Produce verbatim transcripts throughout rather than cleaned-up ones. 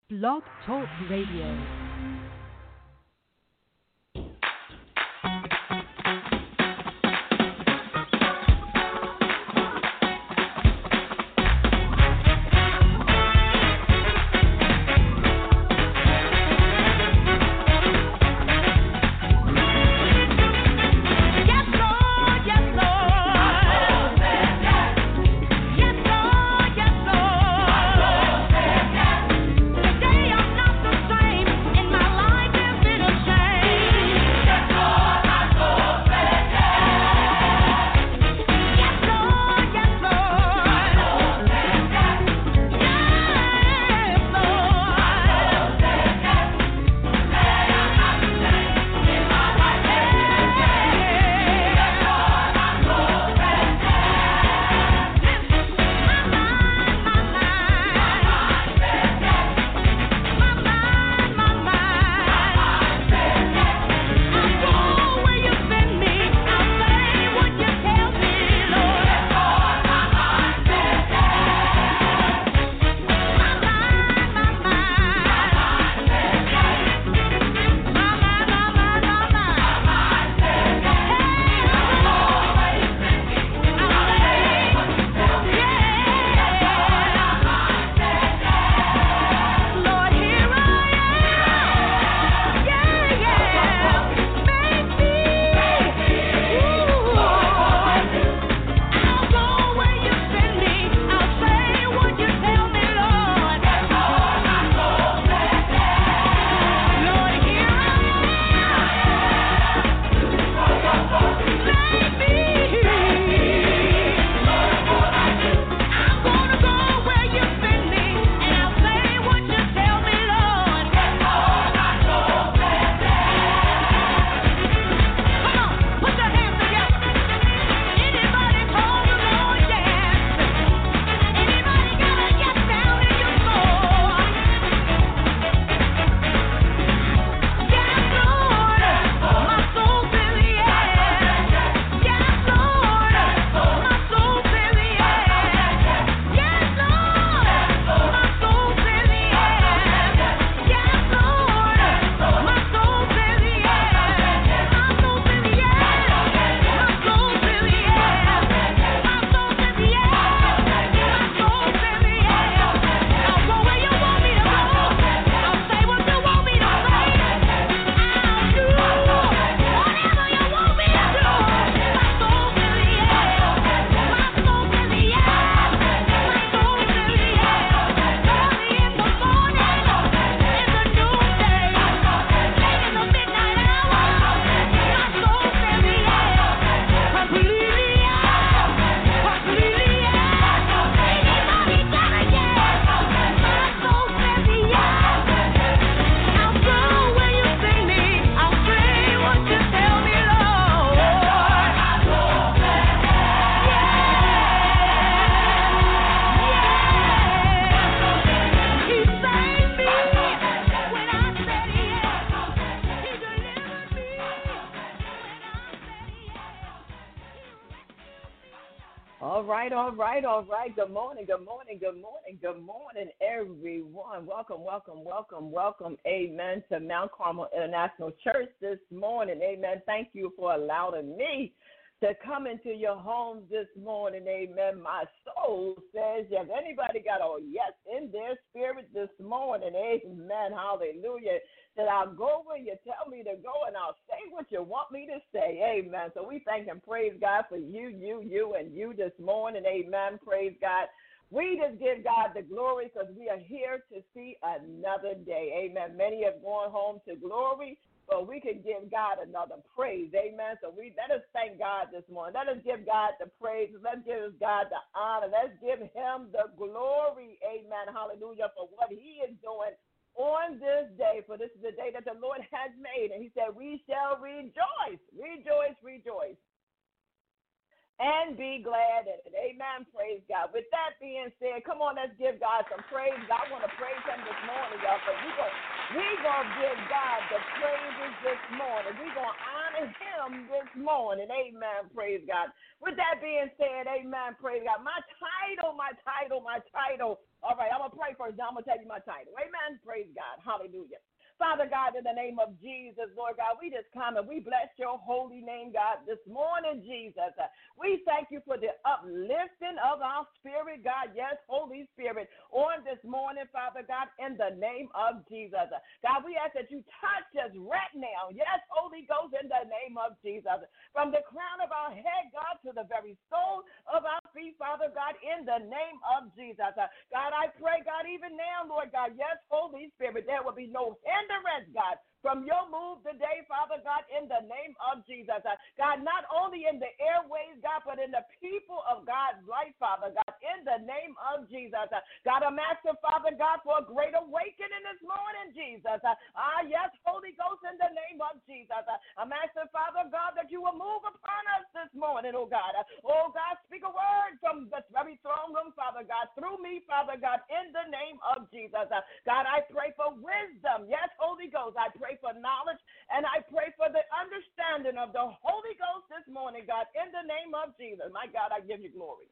Blog Talk Radio. All right, all right, all right. Good morning, good morning, good morning, good morning, everyone. Welcome, welcome, welcome, welcome, amen, to Mount Carmel International Church this morning, amen. Thank you for allowing me to come into your homes this morning, amen. My soul says yes. Anybody got a yes in their spirit this morning, amen, hallelujah. That I'll go where you tell me to go and I'll say what you want me to say, amen. So we thank and praise God for you, you, you, and you this morning, amen, praise God. We just give God the glory because we are here to see another day, amen. Many have gone home to glory, but we can give God another praise, amen. So we let us thank God this morning. Let us give God the praise. Let's give God the honor. Let's give him the glory, amen, hallelujah, for what he is doing on this day, for this is the day that the Lord has made. And he said, we shall rejoice, rejoice, rejoice, and be glad in it. Amen. Praise God. With that being said, come on, let's give God some praise. I want to praise him this morning, y'all, because we're going we gonna give God the praises this morning. We're going to honor him this morning. Amen. Praise God. With that being said, amen. Praise God. My title, my title, my title. All right, I'm going to pray first. Now I'm going to tell you my title. Amen. Praise God. Hallelujah. Father God, in the name of Jesus, Lord God, we just come and we bless your holy name, God, this morning, Jesus. We thank you for the uplifting of our spirit, God. Yes, Holy Spirit, on this morning, Father God, in the name of Jesus. God, we ask that you touch us right now. Yes, Holy Ghost, in the name of Jesus. From the crown of our head, God, to the very sole of our feet, Father God, in the name of Jesus. God, I pray, God, even now, Lord God, yes, Holy Spirit, there will be no hindrance, God, from your move today, Father God, in the name of Jesus. Uh, God, not only in the airways, God, but in the people of God's life, Father God, in the name of Jesus. Uh, God, I'm asking, Father God, for a great awakening this morning, Jesus. Uh, ah, yes, Holy Ghost, in the name of Jesus. Uh, I'm asking, Father God, that you will move upon us this morning, oh God. Uh, oh God, speak a word from the very throne room, Father God, through me, Father God, in the name of Jesus. Uh, God, I pray for wisdom. Yes, Holy Ghost, I pray for knowledge, and I pray for the understanding of the Holy Ghost this morning, God, in the name of Jesus. My God, I give you glory.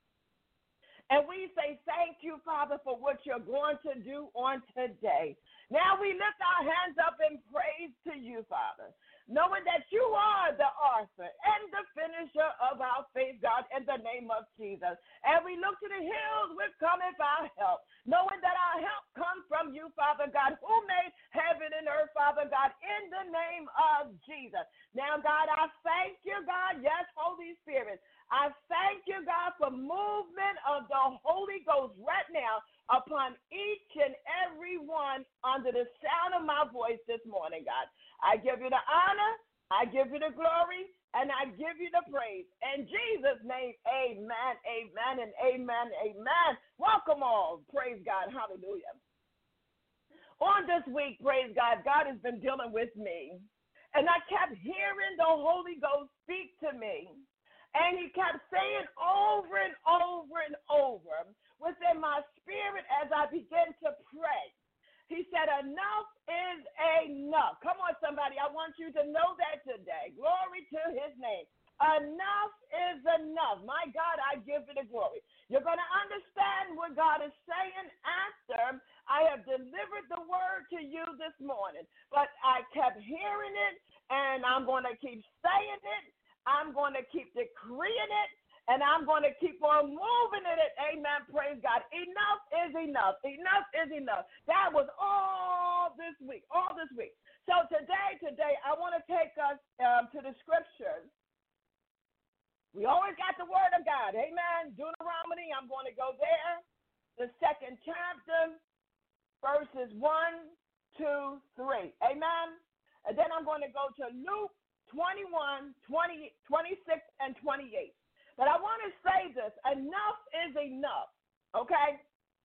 And we say thank you, Father, for what you're going to do on today. Now we lift our hands up in praise to you, Father, knowing that you are the author and the finisher of our faith, God, in the name of Jesus. And we look to the hills with cometh our help, knowing that our help comes from you, Father God, who made heaven and earth, Father God, in the name of Jesus. Now, God, I thank you, God, yes, Holy Spirit, I thank you, God, for movement of the Holy Ghost right now upon each and every one under the sound of my voice this morning, God. I give you the honor, I give you the glory, and I give you the praise. In Jesus' name, amen, amen, and amen, amen. Welcome all. Praise God. Hallelujah. On this week, praise God, God has been dealing with me, and I kept hearing the Holy Ghost speak to me. And he kept saying over and over and over within my spirit as I began to pray. He said, enough is enough. Come on, somebody. I want you to know that today. Glory to his name. Enough is enough. My God, I give you the glory. You're going to understand what God is saying after I have delivered the word to you this morning. But I kept hearing it, and I'm going to keep saying it. I'm going to keep decreeing it, and I'm going to keep on moving in it. Amen. Praise God. Enough is enough. Enough is enough. That was all this week, all this week. So today, today, I want to take us um, to the scriptures. We always got the word of God. Amen. Deuteronomy, I'm going to go there. The second chapter, verses one, two, three. Amen. And then I'm going to go to Luke twenty-one, twenty, twenty-six, and twenty-eight. But I want to say this, enough is enough, okay?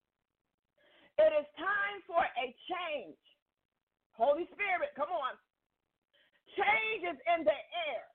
It is time for a change. Holy Spirit, come on. Change is in the air.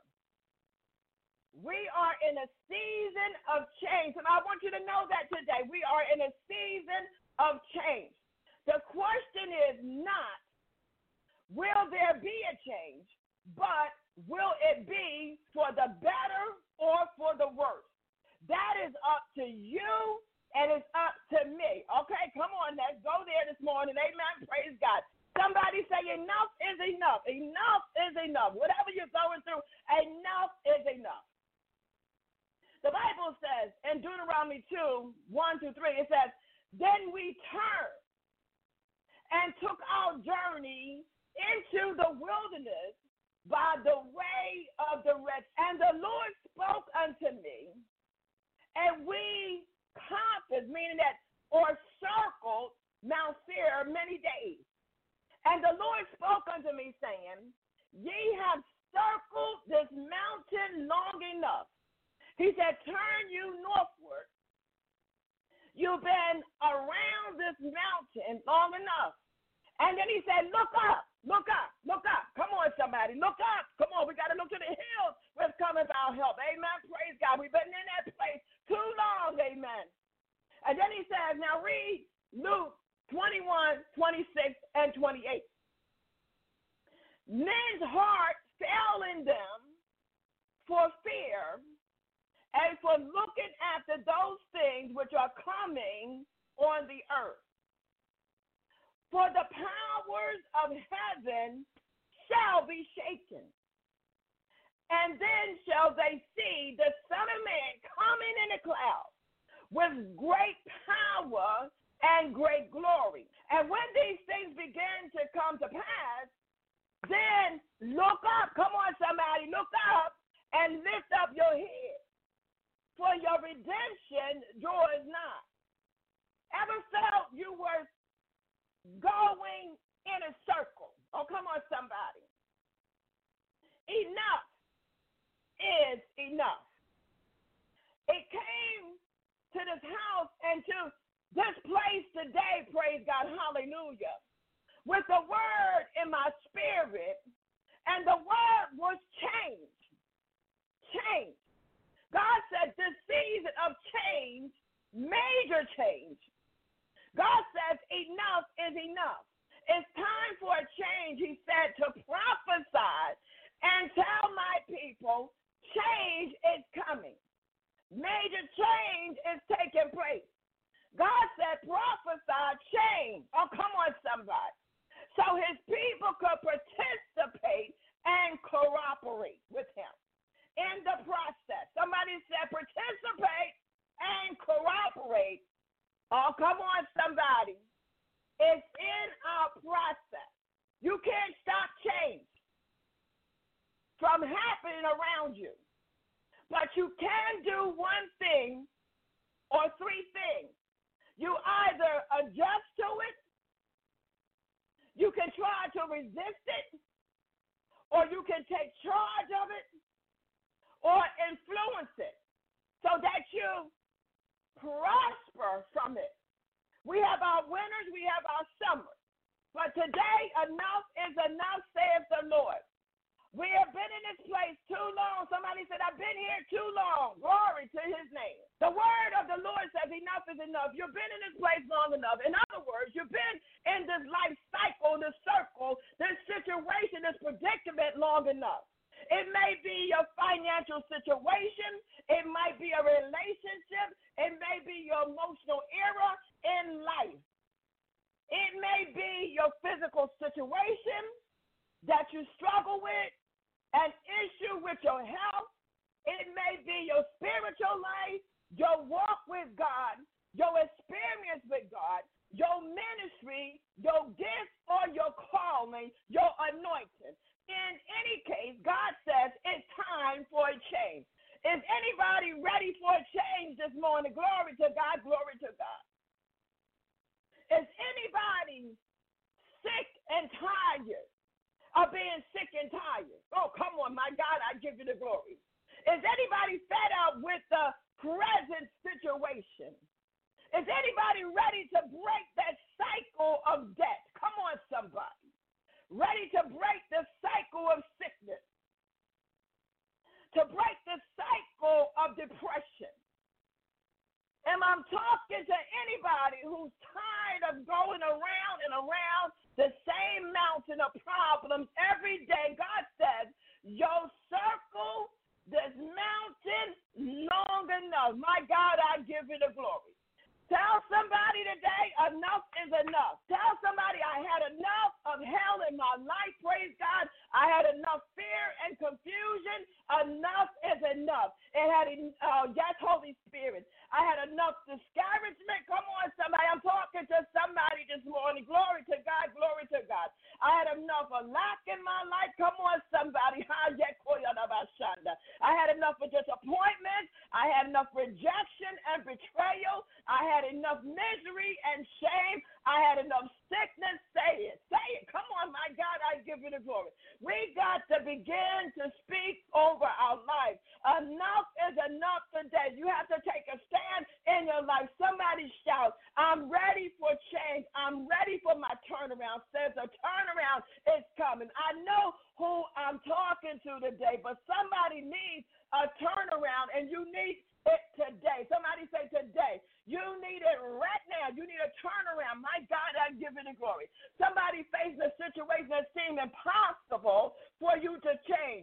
We are in a season of change, and I want you to know that today. We are in a season of change. The question is not, will there be a change, but will it be for the better or for the worse? That is up to you, and it's up to me. Okay, come on, let's go there this morning. Amen. Praise God. Somebody say enough is enough. Enough is enough. Whatever you're going through, enough is enough. The Bible says in Deuteronomy two, one through three, it says, then we turned and took our journey into the wilderness by the way of the rest. And the Lord spoke unto me, and we compassed, meaning that, or circled Mount Seir many days. And the Lord spoke unto me, saying, ye have circled this mountain long enough. He said, turn you northward. You've been around this mountain long enough. And then he said, look up, look up, look up. Come on, somebody, look up. Come on, we got to look to the hills where cometh our help. Amen, praise God. We've been in that place too long, amen. And then he says, now read Luke twenty-one, twenty-six, and twenty-eight. Men's hearts failing them for fear and for looking after those things which are coming on the earth. For the powers of heaven shall be shaken, and then shall they see the Son of Man coming in a cloud with great power and great glory. And when these things begin to come to pass, then look up. Come on, somebody, look up and lift up your head, for your redemption draws nigh. Ever felt you were going in a circle? Oh, come on, somebody. Enough is enough. It came to this house and to this place today, praise God, hallelujah, with the word in my spirit, and the word was change. Change. God said this season of change, major change. God says enough is enough. It's time for a change, he said, to prophesy and tell my people change is coming. Major change is taking place. God said prophesy change. Oh, come on, somebody. So his people could participate and cooperate with him in the process. Somebody said participate and cooperate. Oh, come on, somebody. It's in our process. You can't stop change from happening around you. But you can do one thing or three things. You either adjust to it, you can try to resist it, or you can take charge of it, or influence it so that you prosper from it. We have our winters, we have our summers. But today, enough is enough, saith the Lord. We have been in this place too long. Somebody said, I've been here too long. Glory to his name. The word of the Lord says enough is enough. You've been in this place long enough. In other words, you've been in this life cycle, this circle, this situation, this predicament long enough. It may be your financial situation. It might be a relationship. It may be your emotional era in life. It may be your physical situation that you struggle with, an issue with your health. It may be your spiritual life, your walk with God, your experience with God, your ministry, your gift or your calling, your anointing. In any case, God says it's time for a change. Is anybody ready for a change this morning? Glory to God, glory to God. Is anybody sick and tired of being sick and tired? Oh, come on, my God, I give you the glory. Is anybody fed up with the present situation? Is anybody ready to break that cycle of debt? Come on, somebody. Ready to break the cycle of sickness, to break the cycle of depression. And I'm talking to anybody who's tired of going around and around the same mountain of problems every day. God says, your circle, this mountain, long enough. My God, I give you the glory. Tell somebody today, enough is enough. Tell somebody, I had enough of hell in my life, praise God. I had enough fear and confusion. Enough is enough. It had, uh, yes, Holy Spirit. I had enough discouragement. Come on, somebody. I'm talking to somebody this morning. Glory to God, glory to God. I had enough of lack in my life. Come on, somebody. I had enough of disappointment. I had enough rejection and betrayal. I had enough misery and shame. I had enough sickness. Say it. Say it. Come on, my God, I give you the glory. We got to begin to speak over our life. Enough is enough today. You have to take a stand in your life. Somebody shout, I'm ready for change. I'm ready for my turnaround. Says a turnaround is coming. I know who I'm talking to today, but somebody needs a turnaround, and you need it today. Somebody say today. You need it right now. You need a turnaround. My God, I give you the glory. Somebody facing a situation that seems impossible for you to change.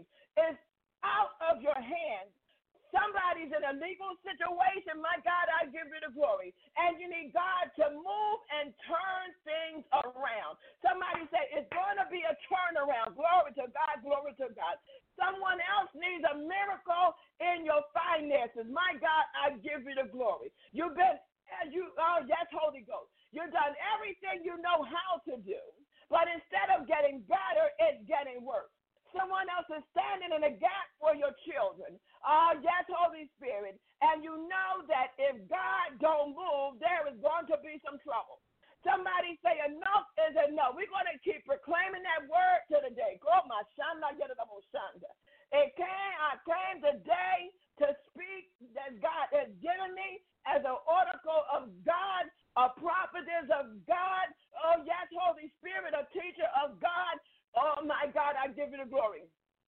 sacrifices. My God, I give you the glory. You've been, you, oh, yes, Holy Ghost. You've done everything you know how to do, but instead of getting better, it's getting worse. Someone else is standing in a gap for your children. Oh, yes, Holy Spirit. And you know that if God don't move, there is going to be some trouble. Somebody say enough is enough. We're going to keep proclaiming that word to the day. It came, I came today to speak that God has given me as an oracle of God, a prophetess of God. Oh, yes, Holy Spirit, a teacher of God. Oh, my God, I give you the glory.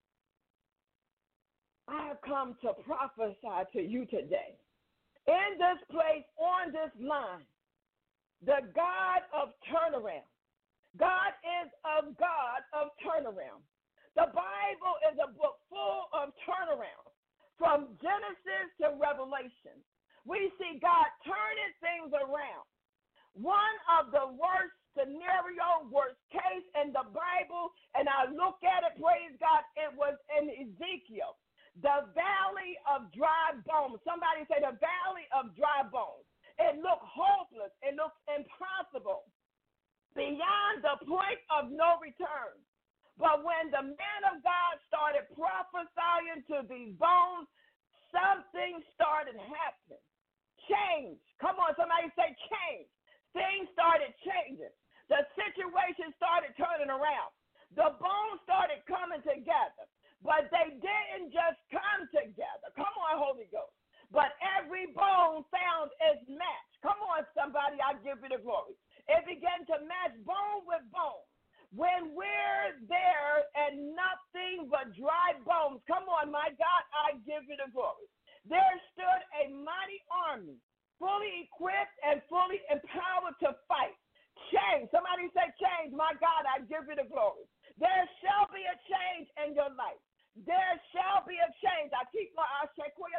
I have come to prophesy to you today. In this place, on this line, the God of turnaround. God is a God of turnaround. The Bible is a book full of turnaround. From Genesis to Revelation, we see God turning things around. One of the worst scenario, worst case in the Bible, and I look at it, praise God, it was in Ezekiel, the valley of dry bones. Somebody say the valley of dry bones. It looked hopeless. It looked impossible, beyond the point of no return. But when the man of God started prophesying to these bones, something started happening. Change. Come on, somebody say change. Things started changing. The situation started turning around. The bones started coming together. But they didn't just come together. Come on, Holy Ghost. But every bone found its match. Come on, somebody, I give you the glory. It began to match bone with bone. When we're there and nothing but dry bones, come on, my God, I give you the glory. There stood a mighty army, fully equipped and fully empowered to fight. Change. Somebody say change. My God, I give you the glory. There shall be a change in your life. There shall be a change. I keep I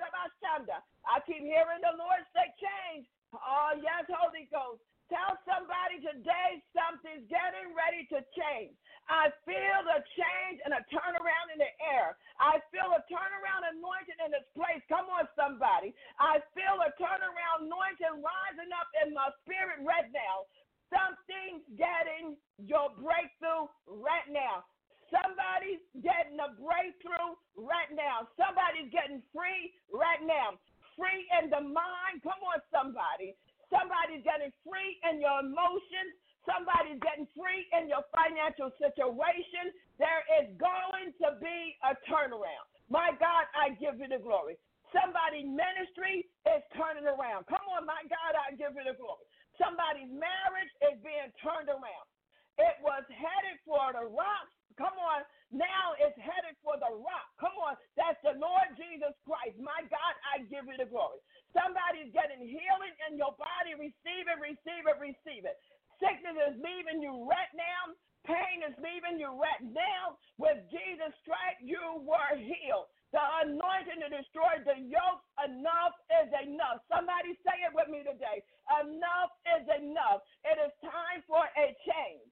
keep hearing the Lord say change. Oh, yes, Holy Ghost. Tell somebody today something's getting ready to change. I feel a change and a turnaround in the air. I feel a turnaround anointing in this place. Come on, somebody. I feel a turnaround anointing rising up in my spirit right now. Something's getting your breakthrough right now. Somebody's getting a breakthrough right now. Somebody's getting free right now. Free in the mind. Come on, somebody. Somebody's getting free in your emotions. Somebody's getting free in your financial situation. There is going to be a turnaround. My God, I give you the glory. Somebody's ministry is turning around. Come on, my God, I give you the glory. Somebody's marriage is being turned around. It was headed for the rocks. Come on, now it's headed for the rock. Come on, that's the Lord Jesus Christ. My God, I give you the glory. Somebody's getting healing in your body. Receive it, receive it, receive it. Sickness is leaving you right now. Pain is leaving you right now. With Jesus' stripes, you were healed. The anointing to destroy the yoke, enough is enough. Somebody say it with me today. Enough is enough. It is time for a change.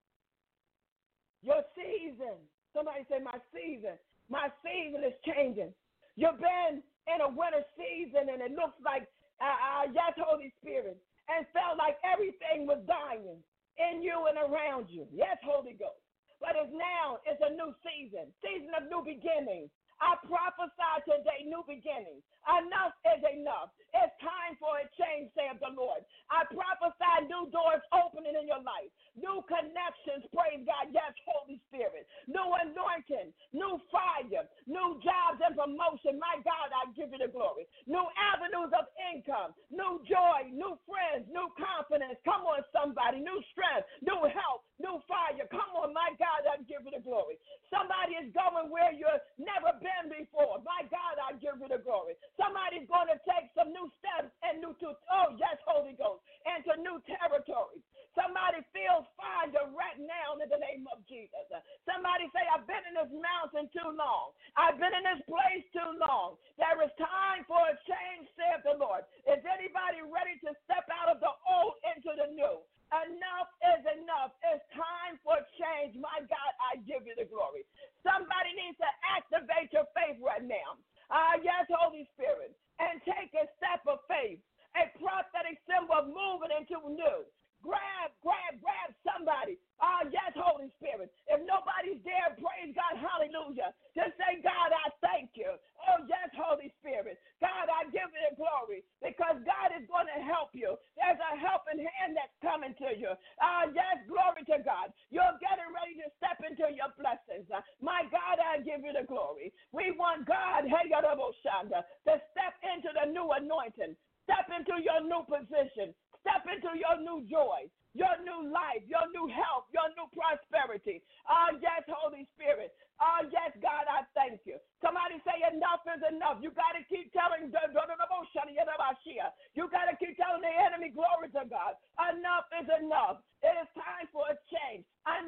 Your season. Somebody say my season. My season is changing. You've been in a winter season and it looks like, uh, uh, yes, Holy Spirit, and felt like everything was dying in you and around you. Yes, Holy Ghost. But it's now, it's a new season, season of new beginnings. I prophesy today new beginnings. Enough is enough. It's time for a change, saith the Lord. I prophesy new doors opening in your life. New connections, praise God. Yes, Holy Spirit. New anointing, new fire, new jobs and promotion. My God, I give you the glory. New avenues of income, new joy, new friends, new confidence. Come on, somebody. New strength, new health, new fire. Come on, my God, I give you the glory. Somebody is going where you've never been before. My God, I give you the glory. Somebody's going to take some new steps and new, to, oh, yes, Holy Ghost, into new territory. Somebody feels fire right now in the name of Jesus. Somebody say, I've been in this mountain too long. I've been in this place too long. There is time for a change, saith the Lord. Is anybody ready to step out of the old into the new? Enough is enough. It's time for change. My God, I give you the glory. Somebody needs to activate your faith right now. Ah, uh, yes, Holy Spirit. And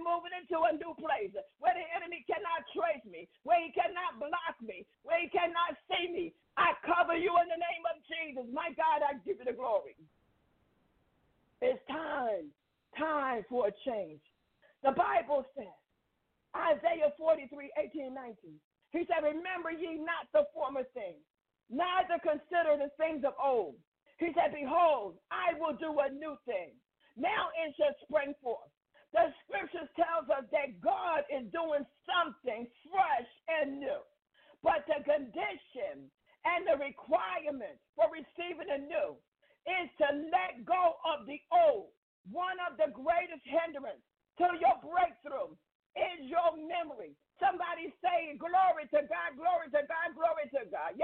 I'm moving into a new place where the enemy cannot trace me, where he cannot block me, where he cannot see me. I cover you in the name of Jesus. My God, I give you the glory. It's time, time for a change. The Bible says, Isaiah forty-three, eighteen, nineteen. He said, remember ye not the former things, neither consider the things of old. He said, behold, I will do a new thing. Now it shall spring forth. The scriptures tells us that God is doing something fresh and new. But the condition and the requirement for receiving the new is to let go of the old. One of the greatest hindrances to your breakthrough is your memory. Somebody say, glory to God, glory to God, glory to God.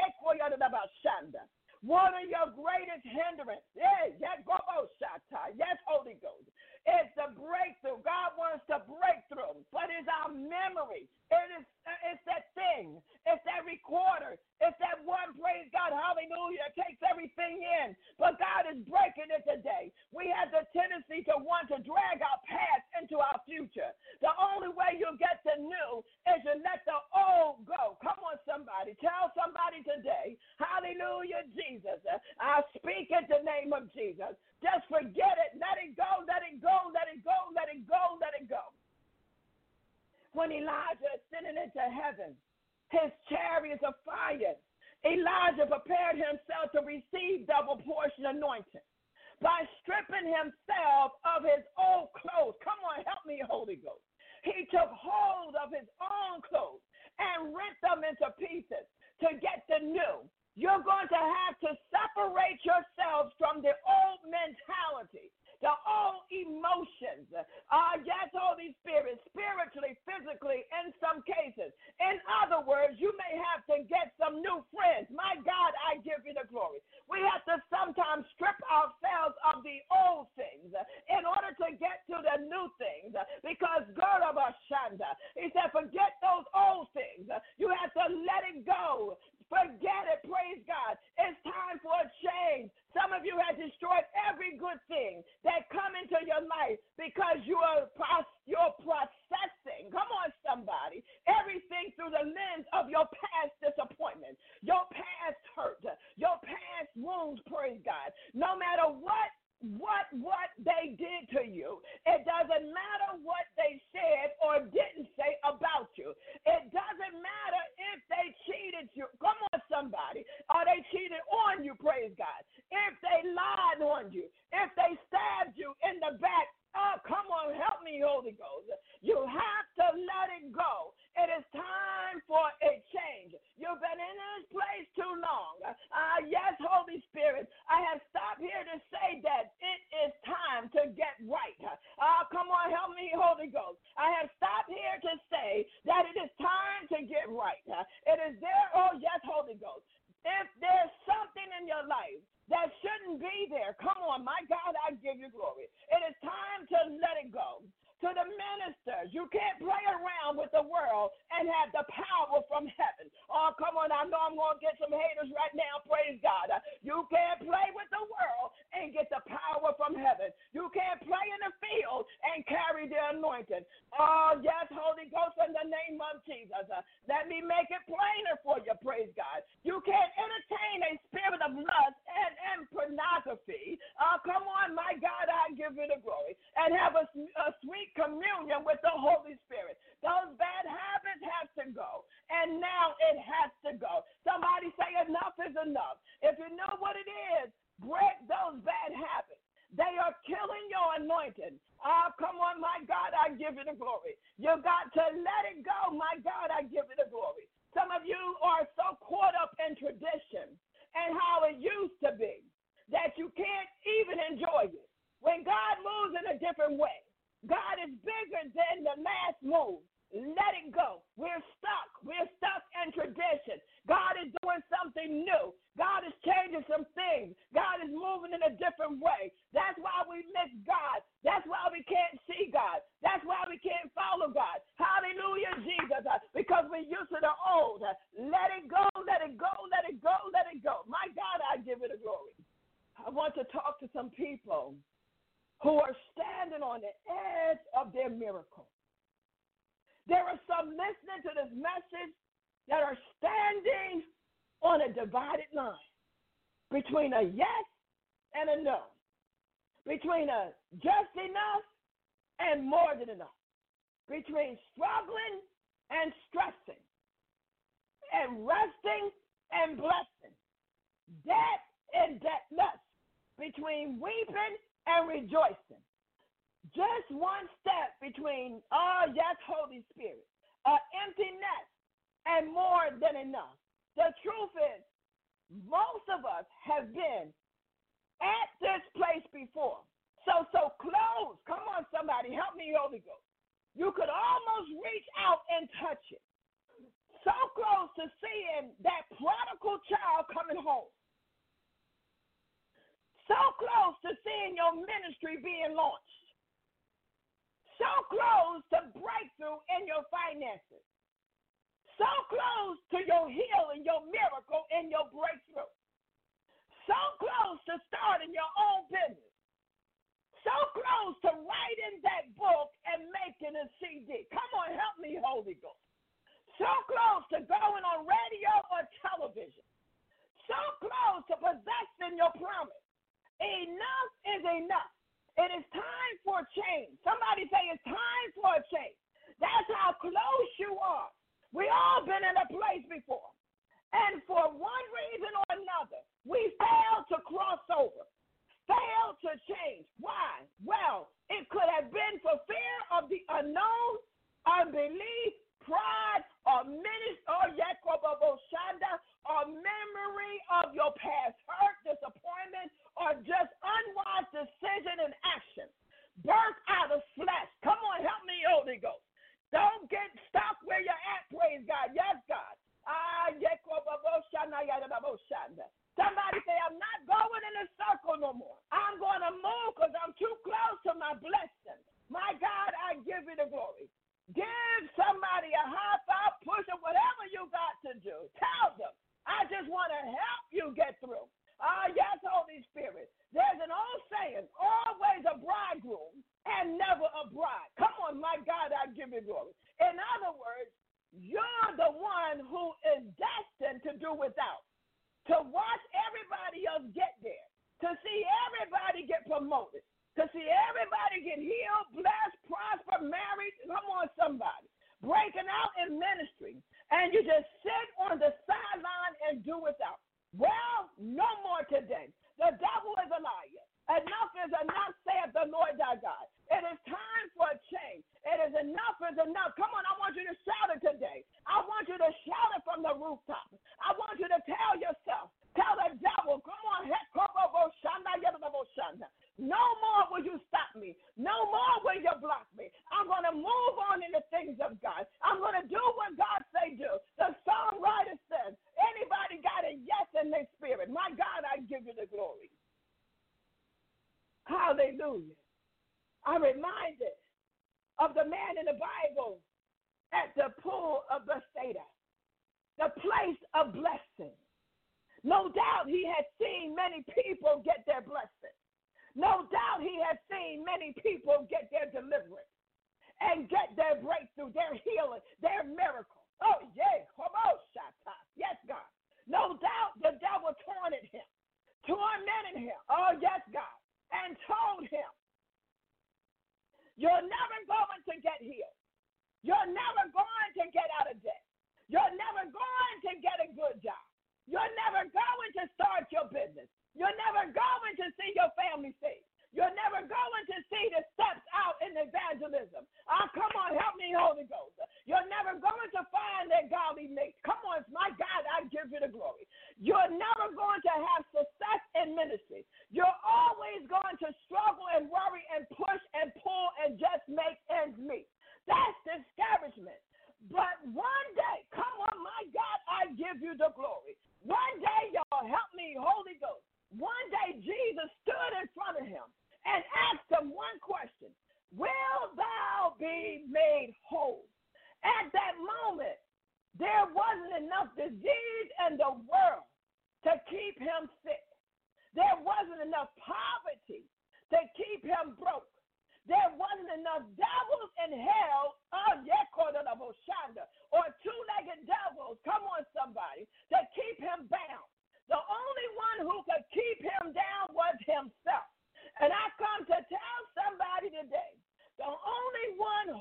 One of your greatest hindrances, yeah, yes, Holy Ghost, is the breakthrough. God wants to break through, but it's our memory. It is, it's that thing. It's that recorder. It's that one, praise God, hallelujah, it takes everything in. But God is breaking it today. We have the tendency to want to drag our past into our future. The only way you'll get the new is to let the old go. Come on, somebody. Tell somebody today, hallelujah, Jesus. I speak in the name of Jesus. Just forget it. Let it go, let it go, let it go, let it go, let it go. When Elijah ascended into heaven, his chariots of fire, Elijah prepared himself to receive double portion anointing by stripping himself of his old clothes. Come on, help me, Holy Ghost. He took hold of his own clothes and rent them into pieces to get the new. You're going to have to separate yourselves from the old mentality, the old emotions. Uh, yes, Holy Spirit, spiritually, physically, in some cases. In other words, you may have to get some new friends. My God, I give you the glory. We have to sometimes strip ourselves of the old things in order to get to the new things, because God of Ashanda, he said, forget those old things. You have to let it go. Forget it, praise God. It's time for a change. Some of you have destroyed every good thing that come into your life because you are you're processing, come on somebody, everything through the lens of your past disappointment, your past hurt, your past wounds, praise God. No matter what What what they did to you. It doesn't matter what they said or didn't say about you. It doesn't matter if they cheated you. Come on, somebody. Or they cheated on you, praise God. If they lied on you. If they stabbed you in the back. Oh, come on, help me, Holy Ghost. You have to let it go. It is time for a change. You've been in this place too long. Uh, yes, Holy Spirit, I have stopped here to say that it is time to get right. Uh, come on, help me, Holy Ghost. I have stopped here to say that it is time to get right. It is there, oh, yes, Holy Ghost. If there's something in your life that shouldn't be there, come on, my God, I give you glory. It is time to let it go. To the ministers, you can't play around with the world and have the power from heaven. Oh, come on, I know I'm going to get some haters right now, praise God. You can't play with the world and get the power from heaven. You can't play in the field and carry the anointing. Oh, yes, Holy Ghost, in the name of Jesus. Let me make it plainer for you, praise God. You can't entertain a spirit of lust and, and pornography. Oh, come on, my God, I give you the glory. And have a, a sweet communion with the Holy Spirit. Those bad habits have to go, and now it has to go. Somebody say enough is enough. If you know what it is, break those bad habits. They are killing your anointing. Oh, come on, my God, I give you the glory. You got to let it go, my God, I give you the glory. Some of you are so caught up in tradition and how it used to be that you can't even enjoy it. When God moves in a different way, God is bigger than the last move. Let it go. We're stuck. We're stuck in tradition. God is doing something new. God is changing some things. God is moving in a different way. That's why we miss God. That's why we can't see God. That's why we can't follow God. Hallelujah, Jesus. Because we're used to the old. Let it go, let it go, let it go, let it go. My God, I give it the glory. I want to talk to some people who are standing on the edge of their miracle. There are some listening to this message that are standing on a divided line between a yes and a no, between a just enough and more than enough, between struggling and stressing, and resting and blessing, debt and debtless, between weeping and rejoicing. Just one step between, oh, yes, Holy Spirit, an empty nest and more than enough. The truth is, most of us have been at this place before. So, so close. Come on, somebody, help me, Holy Ghost. You could almost reach out and touch it. So close to seeing that prodigal child coming home. So close to seeing your ministry being launched. So close to breakthrough in your finances. So close to your healing, your miracle, and your breakthrough. So close to starting your own business. So close to writing that book and making a C D. Come on, help me, Holy Ghost. So close to going on radio or television. So close to possessing your promise. Enough is enough. It is time for change. Somebody say it's time for a change. That's how close you are. We all been in a place before. And for one reason or another, we failed to cross over, failed to change. Why? Well, it could have been for fear of the unknown, unbelief, pride, or ministry, or Yakoboboshanda, or memory of your past hurt, disappointment, or just unwise decision and action. Birth out of flesh. Come on, help me, Holy Ghost. Don't get stuck where you're at, praise God. Yes, God. Ah, somebody say, I'm not going in a circle no more. I'm going to move because I'm too close to my blessing. My God, I give you the glory. Give somebody a high five, push it, whatever you got to do. Tell them, I just want to help you get through. Ah, uh, yes, Holy Spirit. There's an old saying, always a bridegroom and never a bride. Come on, my God, I give you glory. In other words, you're the one who is destined to do without, to watch everybody else get there, to see everybody get promoted, to see everybody get healed, blessed, prosper, married. Come on, somebody. Breaking out in ministry, and you just sit on the sideline and do without. Well, no more today. The devil is a liar. Enough is enough, saith the Lord thy God. It is time for a change. It is enough is enough. Come on, I want you to shout it today. I want you to shout it from the rooftop. I want you to tell yourself, tell the devil, come on, no more will you stop me. No more will you block me. I'm going to move on in the things of God. I'm going to do what God say do. The songwriter says, anybody got a yes in their spirit? My God, I give you the glory. Hallelujah. I'm reminded of the man in the Bible at the pool of Bethesda, the place of blessing. No doubt he had seen many people get their blessing. No doubt he had seen many people get their deliverance and get their breakthrough, their healing, their miracle. Oh, yeah. Yes, God. No doubt the devil taunted him, tormented him. Oh, yes, God. And told him, you're never going to get healed. You're never going to get out of debt. You're never going to get a good job. You're never going to start your business. You're never going to see your family saved. You're never going to see the steps out in evangelism. Oh, come on, help me, Holy Ghost. You're never going to find that godly mate. Come on, my God, I give you the glory. You're never going to have success in ministry. You're always going to struggle and worry and push and pull and just make ends meet. That's discouragement. But one day, come on, my God, I give you the glory. One day, y'all, help me, Holy Ghost. One day, Jesus stood in front of him and asked him one question. Will thou be made whole? At that moment, there wasn't enough disease in the world to keep him sick. There wasn't enough poverty to keep him broke. There wasn't enough devils in hell, oh, yeah,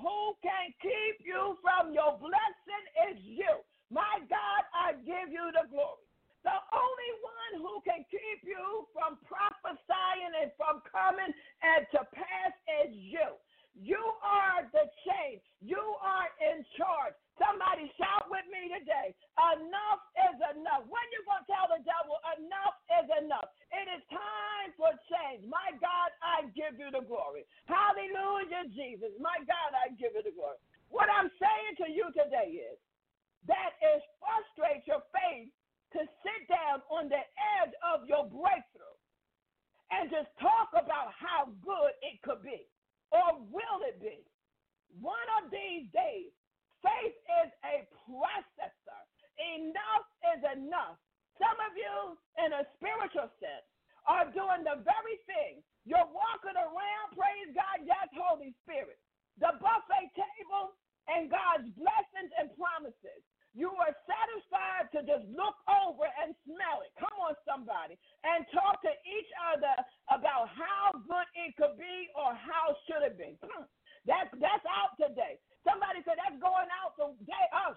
who can keep you from your blessing is you. My God, I give you the glory. The only one who can keep you from prophesying and from coming and to pass is you. You are the change. You are in charge. Somebody shout with me today. Enough is enough. When you going to tell the devil enough is enough? It is time for change. My God, I give you the glory. Hallelujah, Jesus. My God, I give you the glory. What I'm saying to you today is that it frustrates your faith to sit down on the edge of your breakthrough and just talk about how good it could be. Or will it be? One of these days, faith is a processor. Enough is enough. Some of you, in a spiritual sense, are doing the very thing. You're walking around, praise God, yes, Holy Spirit, the buffet table and God's blessings and promises. You are satisfied to just look over and smell it. Come on, somebody. And talk to each other about how good it could be or how should it be. That's, that's out today. Somebody said that's going out today. Oh,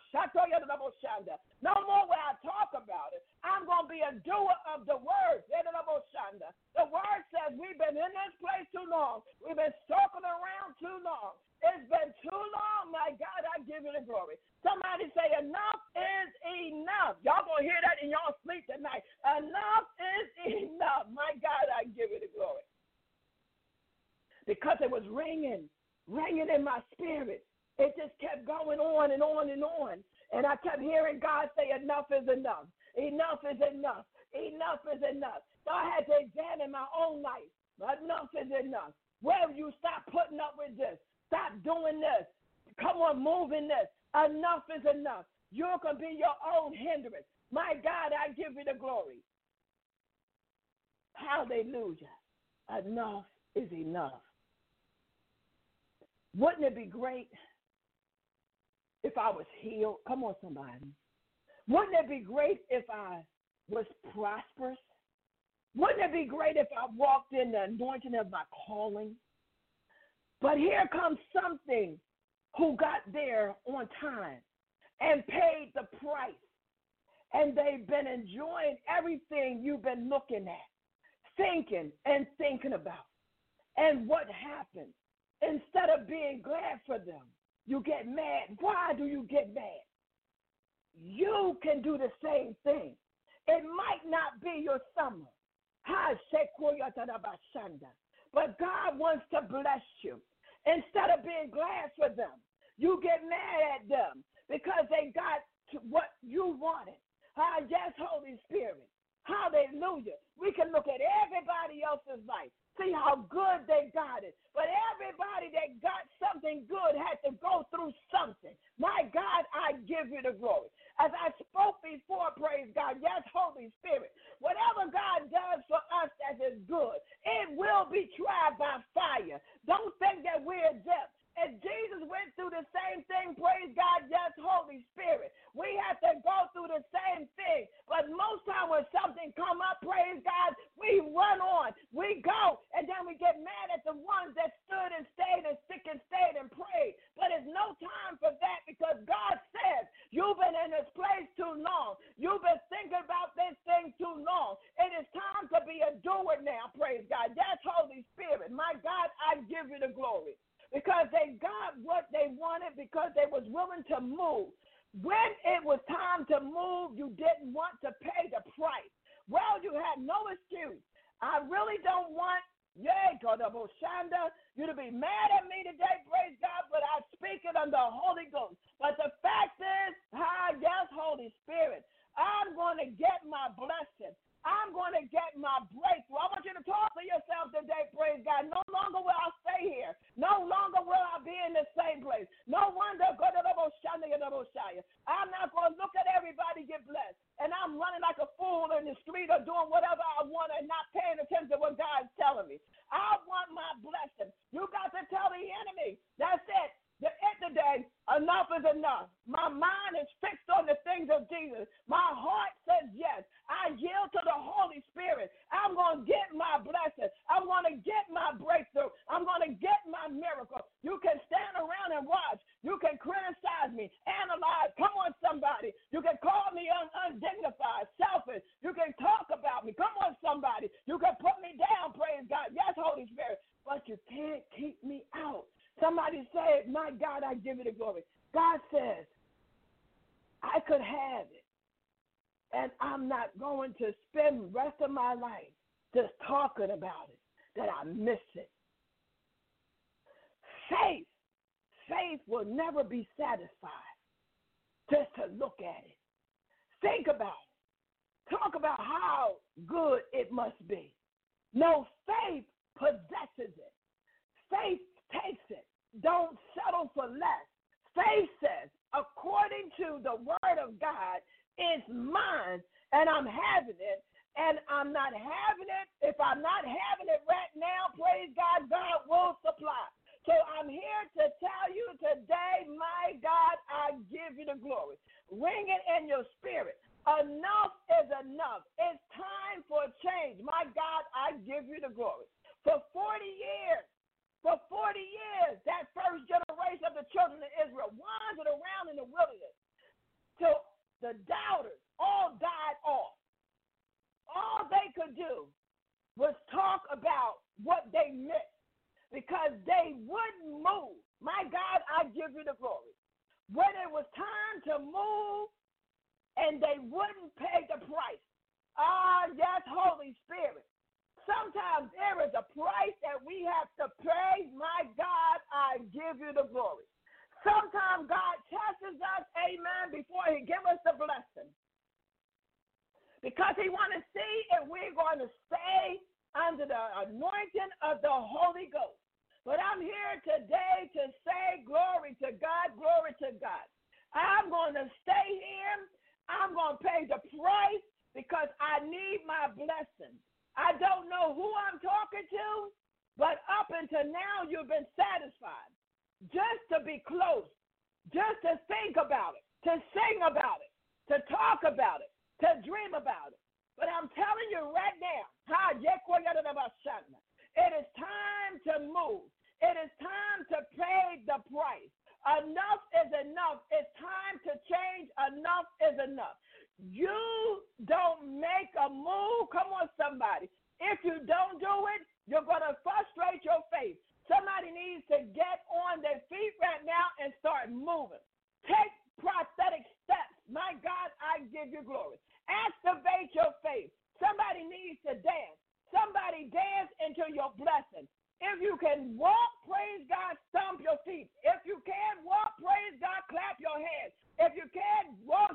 no more will I talk about it. I'm going to be a doer of the word. The word says we've been in this place too long. We've been circling around too long. It's been too long. My God, I give you the glory. Somebody say enough is enough. Y'all going to hear that in y'all sleep tonight. Enough is enough. My God, I give you the glory. Because it was ringing, ringing in my spirit. It just kept going on and on and on. And I kept hearing God say, enough is enough. Enough is enough. Enough is enough. So I had to examine my own life. Enough is enough. Where you stop putting up with this? Stop doing this. Come on, moving this. Enough is enough. You can be your own hindrance. My God, I give you the glory. Hallelujah. Enough is enough. Wouldn't it be great if I was healed? Come on, somebody. Wouldn't it be great if I was prosperous? Wouldn't it be great if I walked in the anointing of my calling? But here comes something who got there on time and paid the price. And they've been enjoying everything you've been looking at, thinking and thinking about. And what happens? Instead of being glad for them, you get mad. Why do you get mad? You can do the same thing. It might not be your summer. But God wants to bless you. Instead of being glad for them, you get mad at them because they got to what you wanted. Ah, yes, Holy Spirit. Hallelujah. We can look at everybody else's life, see how good they got it. But everybody that got something good had to go through something. My God, I give you the glory. As I spoke before, praise God, yes, Holy Spirit, whatever God does for us that is good, it will be tried by fire. Don't think that we're exempt. And Jesus went through the same thing, praise God, yes, Holy Spirit. We have to go through the same thing. But most time when something come up, praise God, we run on. We go, and then we get mad at the ones that stood and stayed and stick and stayed and prayed. But it's no time for that because God says, you've been in this place too long. You've been thinking about this thing too long. It is time to be a doer now, praise God. Yes, Holy Spirit. My God, I give you the glory. Because they got what they wanted because they was willing to move. When it was time to move, you didn't want to pay the price. Well, you had no excuse. I really don't want, yay, God, you to be mad at me today, praise God, but I speak it under the Holy Ghost. But the fact is, ah, yes, Holy Spirit, I'm going to get my blessing. I'm going to get my breakthrough. I want you to talk to yourself today, praise God. No longer will I stay here. No longer will I be in the same place. No wonder, I'm not going to look at everybody get blessed. And I'm running like a fool in the street or doing whatever I want and not paying attention to what God's telling me. I want my blessing. You got to tell the enemy. That's it. The end of the day, enough is enough. My mind is fixed on the things of Jesus. My heart says yes. I yield to the Holy Spirit. I'm going to get my blessing. I'm going to get my breakthrough. I'm going to get my miracle. You can stand around and watch You can criticize me, analyze. Come on, somebody. You can call me un- undignified, selfish. You can talk about me. Come on, somebody. You can put me down, praise God. Yes, Holy Spirit. But you can't keep me out. Somebody say, my God, I give you the glory. God says, I could have it. And I'm not going to spend the rest of my life just talking about it, that I miss it. Faith, faith will never be satisfied just to look at it. Think about it. Talk about how good it must be. No, faith possesses it. Faith takes it. Don't settle for less. Faith says, according to the word of God, it's mine, and I'm having it, and I'm not having it. If I'm not having it right now, praise God, God will supply. So I'm here to tell you today, my God, I give you the glory. Ring it in your spirit. Enough is enough. It's time for a change. My God, I give you the glory. For forty years, for forty years, that first generation of the children of Israel wandered around in the wilderness till the doubters all died off. All they could do was talk about what they missed because they wouldn't move. My God, I give you the glory. When it was time to move and they wouldn't pay the price. Ah, yes, Holy Spirit. Sometimes there is a price that we have to pay. My God, I give you the glory. Sometimes God tests us, amen, before he gives us the blessing. Because he wants to see if we're going to stay under the anointing of the Holy Ghost. But I'm here today to say glory to God, glory to God. I'm going to stay here. I'm going to pay the price because I need my blessing. I don't know who I'm talking to, but up until now you've been satisfied. Just to be close, just to think about it, to sing about it, to talk about it, to dream about it. But I'm telling you right now, it is time to move. It is time to pay the price. Enough is enough. It's time to change. Enough is enough. You don't make a move. Come on, somebody. If you don't do it, you're going to frustrate your faith. Somebody needs to get on their feet right now and start moving. Take prophetic steps. My God, I give you glory. Activate your faith. Somebody needs to dance. Somebody dance into your blessing. If you can walk, praise God, stomp your feet. If you can't walk, praise God, clap your hands. If you can't walk,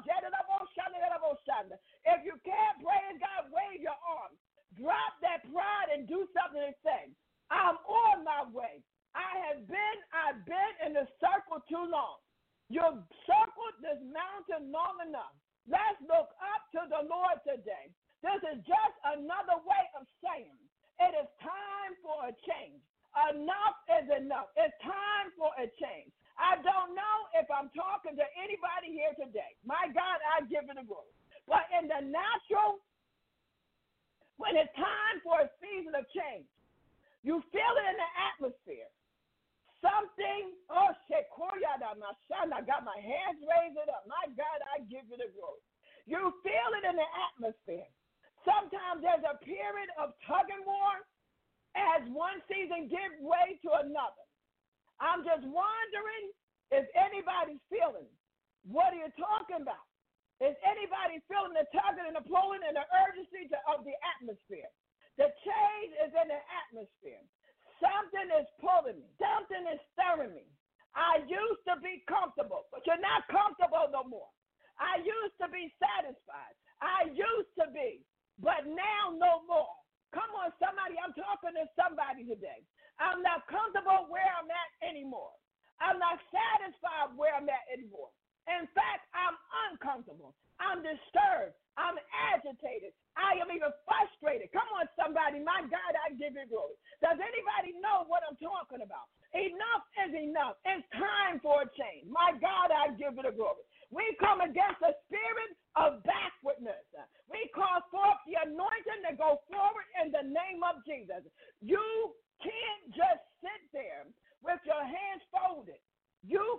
if you can't, praise God, wave your arms. Drop that pride and do something and say, I'm on my way. I have been, I've been in the circle too long. You've circled this mountain long enough. Let's look up to the Lord today. This is just another way of saying it is time for a change. Enough is enough. It's time for a change. I don't know if I'm talking to anybody here today. My God, I give it the glory. But in the natural, when it's time for a season of change, you feel it in the atmosphere. Something, oh, Shekoyada, I got my hands raised up. My God, I give you the glory. You feel it in the atmosphere. Sometimes there's a period of tug and war as one season gives way to another. I'm just wondering if anybody's feeling it. What are you talking about? Is anybody feeling the tugging and the pulling and the urgency to, of the atmosphere? The change is in the atmosphere. Something is pulling me. Something is stirring me. I used to be comfortable, but you're not comfortable no more. I used to be satisfied. I used to be, but now no more. Come on, somebody. I'm talking to somebody today. I'm not comfortable where I'm at anymore. I'm not satisfied where I'm at anymore. In fact, I'm uncomfortable. I'm disturbed. I'm agitated. I am even frustrated. Come on, somebody. My God, I give you glory. Does anybody know what I'm talking about? Enough is enough. It's time for a change. My God, I give you the glory. We come against the spirit of backwardness. We call forth the anointing to go forward in the name of Jesus. You can't just sit there with your hands folded. You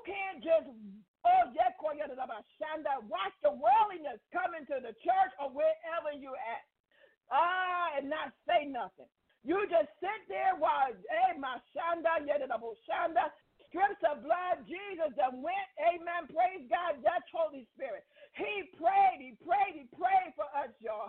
can't just, oh, yeah, watch the worldliness come into the church or wherever you at. Ah, and not say nothing. You just sit there while, hey, my shanda, shanda, strips of blood, Jesus that went, amen, praise God, that's Holy Spirit. He prayed, he prayed, he prayed for us, y'all.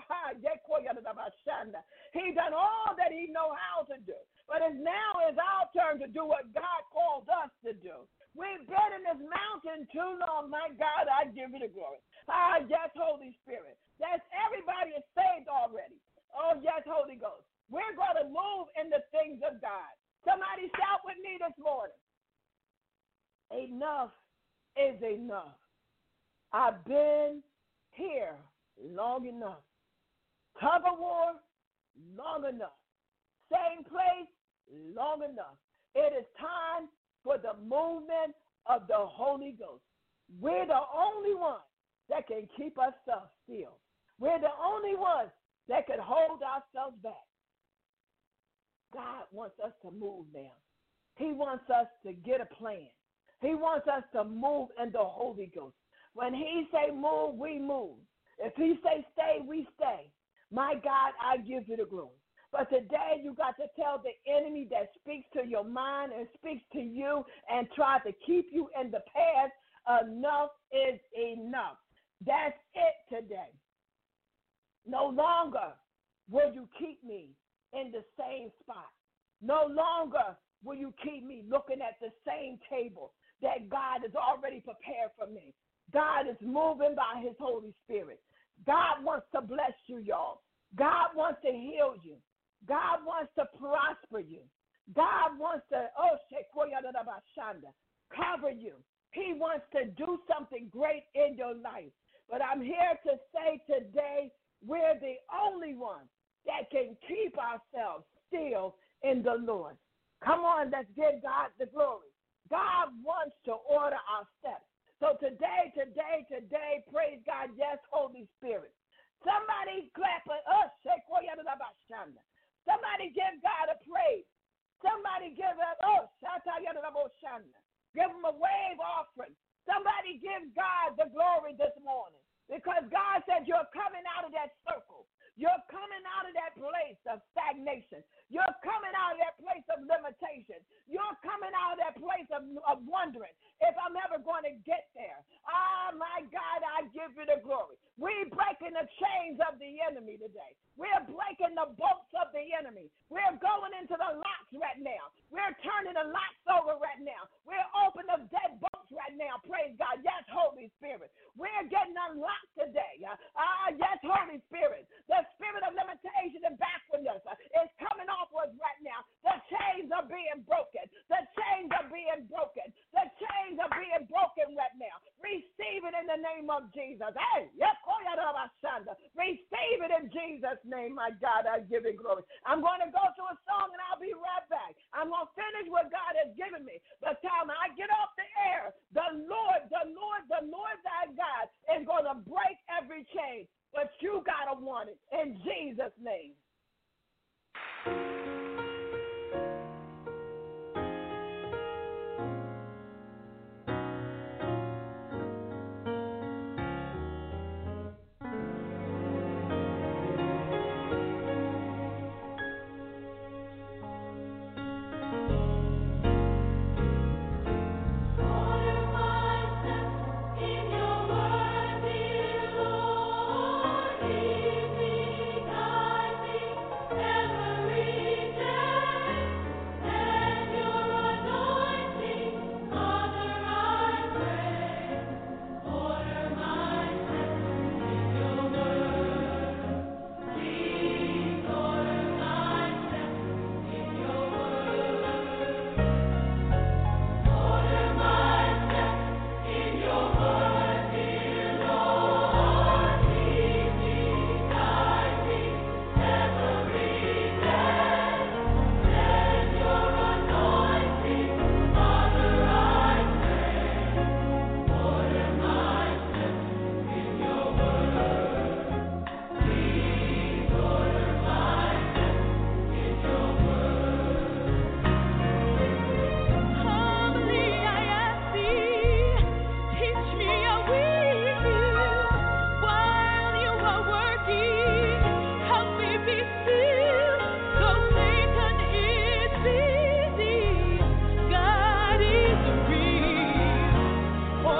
He done all that he know how to do. But it's now is our turn to do what God called us to do. We've been in this mountain too long. My God, I give you the glory. Ah, yes, Holy Spirit. That's everybody is saved already. Oh, yes, Holy Ghost. We're going to move in the things of God. Somebody shout with me this morning. Enough is enough. I've been here long enough. Tug of war, long enough. Same place, long enough. It is time for the movement of the Holy Ghost. We're the only ones that can keep ourselves still. We're the only ones that can hold ourselves back. God wants us to move now. He wants us to get a plan. He wants us to move in the Holy Ghost. When he say move, we move. If he say stay, we stay. My God, I give you the glory. But today you got to tell the enemy that speaks to your mind and speaks to you and try to keep you in the past, enough is enough. That's it today. No longer will you keep me in the same spot. No longer will you keep me looking at the same table that God has already prepared for me. God is moving by his Holy Spirit. God wants to bless you, y'all. God wants to heal you. God wants to prosper you. God wants to, oh, cover you. He wants to do something great in your life. But I'm here to say today, we're the only ones that can keep ourselves still in the Lord. Come on, let's give God the glory. God wants to order our steps. So today, today, today, praise God, yes, Holy Spirit. Somebody clap it up. Somebody give God a praise. Somebody give it up. Give him a wave offering. Somebody give God the glory this morning. Because God said you're coming out of that circle. You're coming out of that place of stagnation. You're coming out of that place of limitation. You're coming out of that place of, of wondering if I'm ever going to get there. Ah, my God, I give you the glory. We're breaking the chains of the enemy today. We're breaking the bolts of the enemy. We're going into the locks right now. We're turning the locks over right now. We're opening the dead bolts right now. Praise God. Yes, Holy Spirit. We're getting unlocked today. Ah, yes, Holy Spirit. The spirit of limitation and backwardness uh, is coming off us right now. The chains are being broken. The chains are being broken. The chains are being broken right now. Receive it in the name of Jesus. Hey, receive it in Jesus' name. My God, I give it glory. I'm going to go to a song and I'll be right back. I'm going to finish what God has given me. The time I get off the air, the Lord, the Lord, the Lord thy God is going to break every chain. But you got to want it in Jesus' name. Order my steps in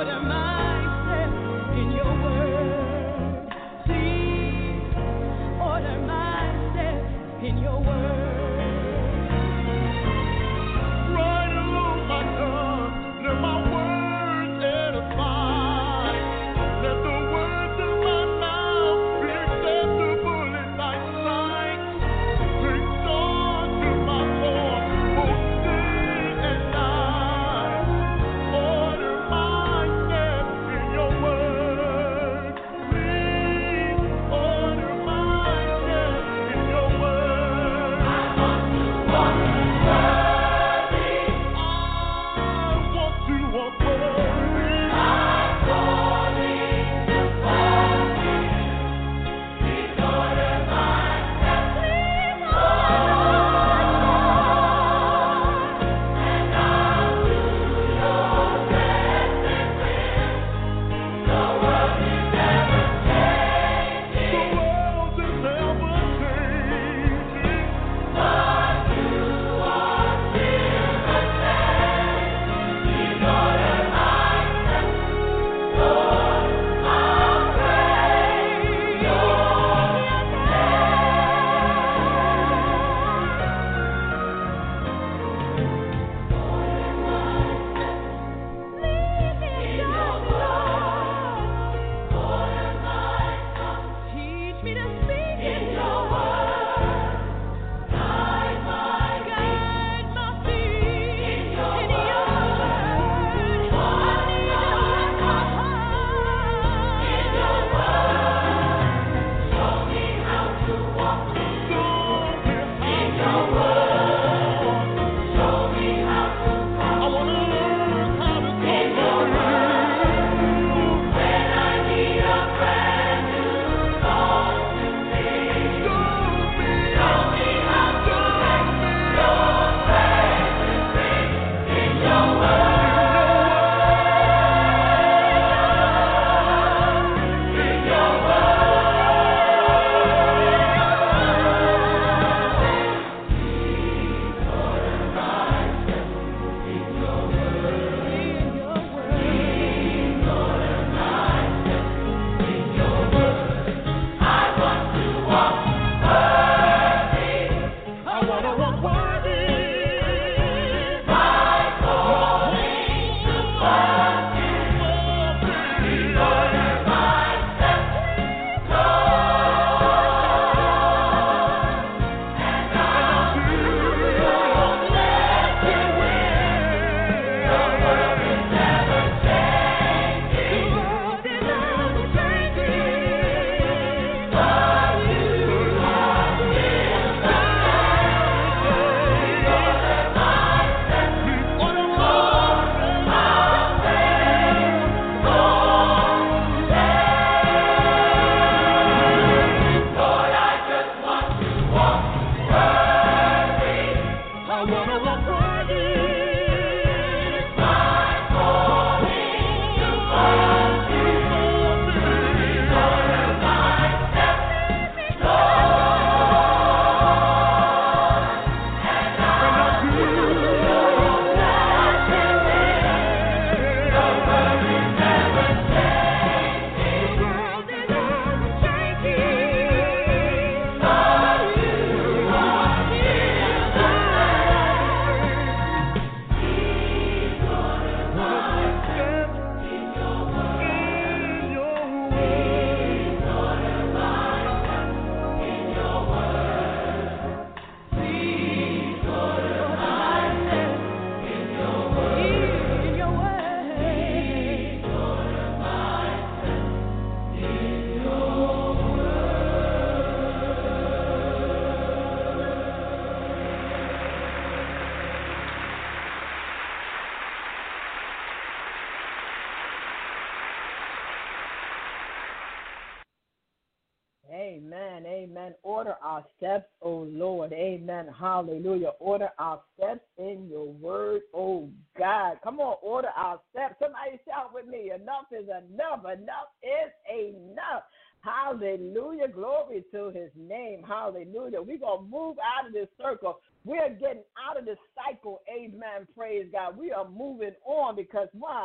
Amen. Amen. Order our steps, O Lord. Amen. Hallelujah. Order our steps in your word, oh God. Come on, order our steps. Somebody shout with me. Enough is enough. Enough is enough. Hallelujah. Glory to his name. Hallelujah. We're going to move out of this circle. We're getting out of this cycle. Amen. Praise God. We are moving on because why?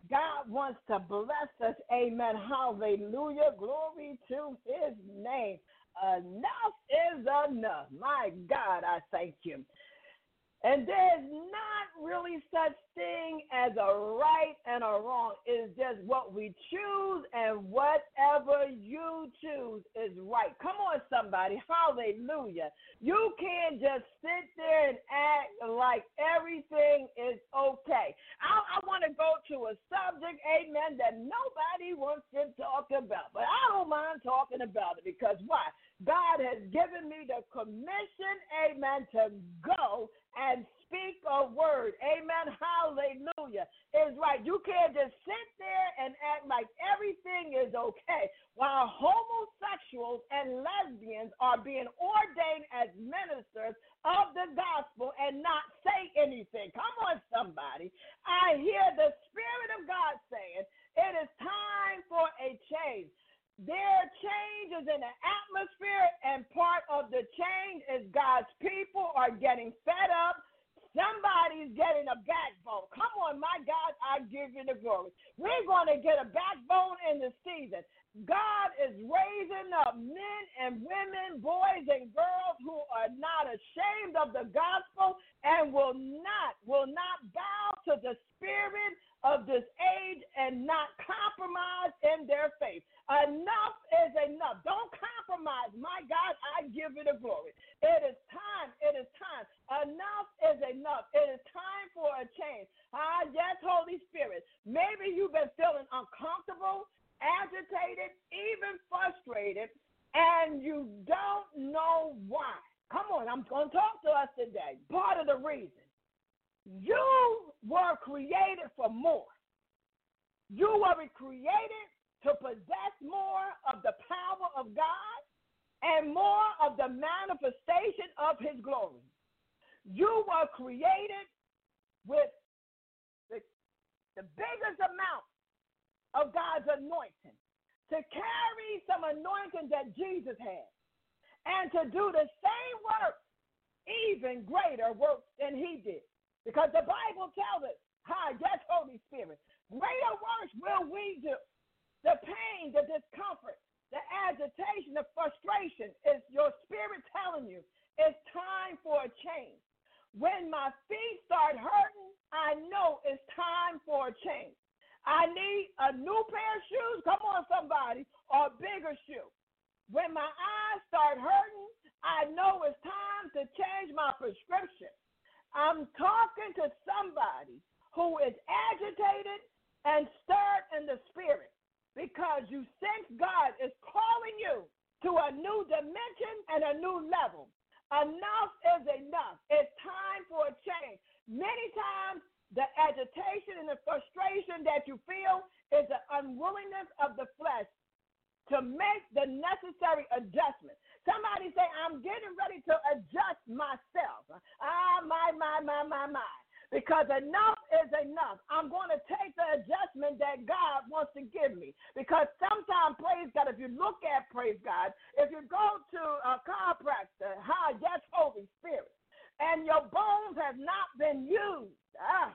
God wants to bless us. Amen. Hallelujah. Glory to his name. Enough is enough. My God, I thank you. And there's not really such thing as a right and a wrong. It's just what we choose, and whatever you choose is right. Come on, somebody. Hallelujah. You can't just sit there and act like everything is okay. I, I want to go to a subject, amen, that nobody wants to talk about. But I don't mind talking about it because why? God has given me the commission, amen, to go and speak a word. Amen. Hallelujah. Is right. You can't just sit there and act like everything is okay while homosexuals and lesbians are being ordained as ministers of the gospel and not say anything. Come on, somebody. I hear the Spirit of God saying it is time for a change. There are changes in the atmosphere, and part of the change is God's people are getting fed up. Somebody's getting a backbone. Come on, my God, I give you the glory. We're going to get a backbone in the season. God is raising up men and women, boys and girls who are not ashamed of the gospel and will not, will not bow to the spirit of this age and not compromise in their faith. Enough is enough. Don't compromise. My God, I give you the glory. It is time. It is time. Enough is enough. It is time for a change. Ah, yes, Holy Spirit. Maybe you've been feeling uncomfortable, agitated, even frustrated, and you don't know why. Come on, I'm going to talk to us today. Part of the reason. You were created for more. You were created to possess more of the power of God and more of the manifestation of his glory. You were created with the, the biggest amount of God's anointing, to carry some anointing that Jesus had, and to do the same work, even greater work than he did. Because the Bible tells us, hi, yes, Holy Spirit, greater works will we do. The pain, the discomfort, the agitation, the frustration is your spirit telling you it's time for a change. When my feet start hurting, I know it's time for a change. I need a new pair of shoes, come on somebody, or a bigger shoe. When my eyes start hurting, I know it's time to change my prescription. I'm talking to somebody who is agitated and stirred in the spirit because you sense God is calling you to a new dimension and a new level. Enough is enough. It's time for a change. Many times, the agitation and the frustration that you feel is the unwillingness of the flesh to make the necessary adjustment. Somebody say, I'm getting ready to adjust myself. Ah, my, my, my, my, my. Because enough is enough. I'm going to take the adjustment that God wants to give me. Because sometimes, praise God, if you look at, praise God, if you go to a chiropractor, hi, yes, Holy Spirit, and your bones have not been used, ah,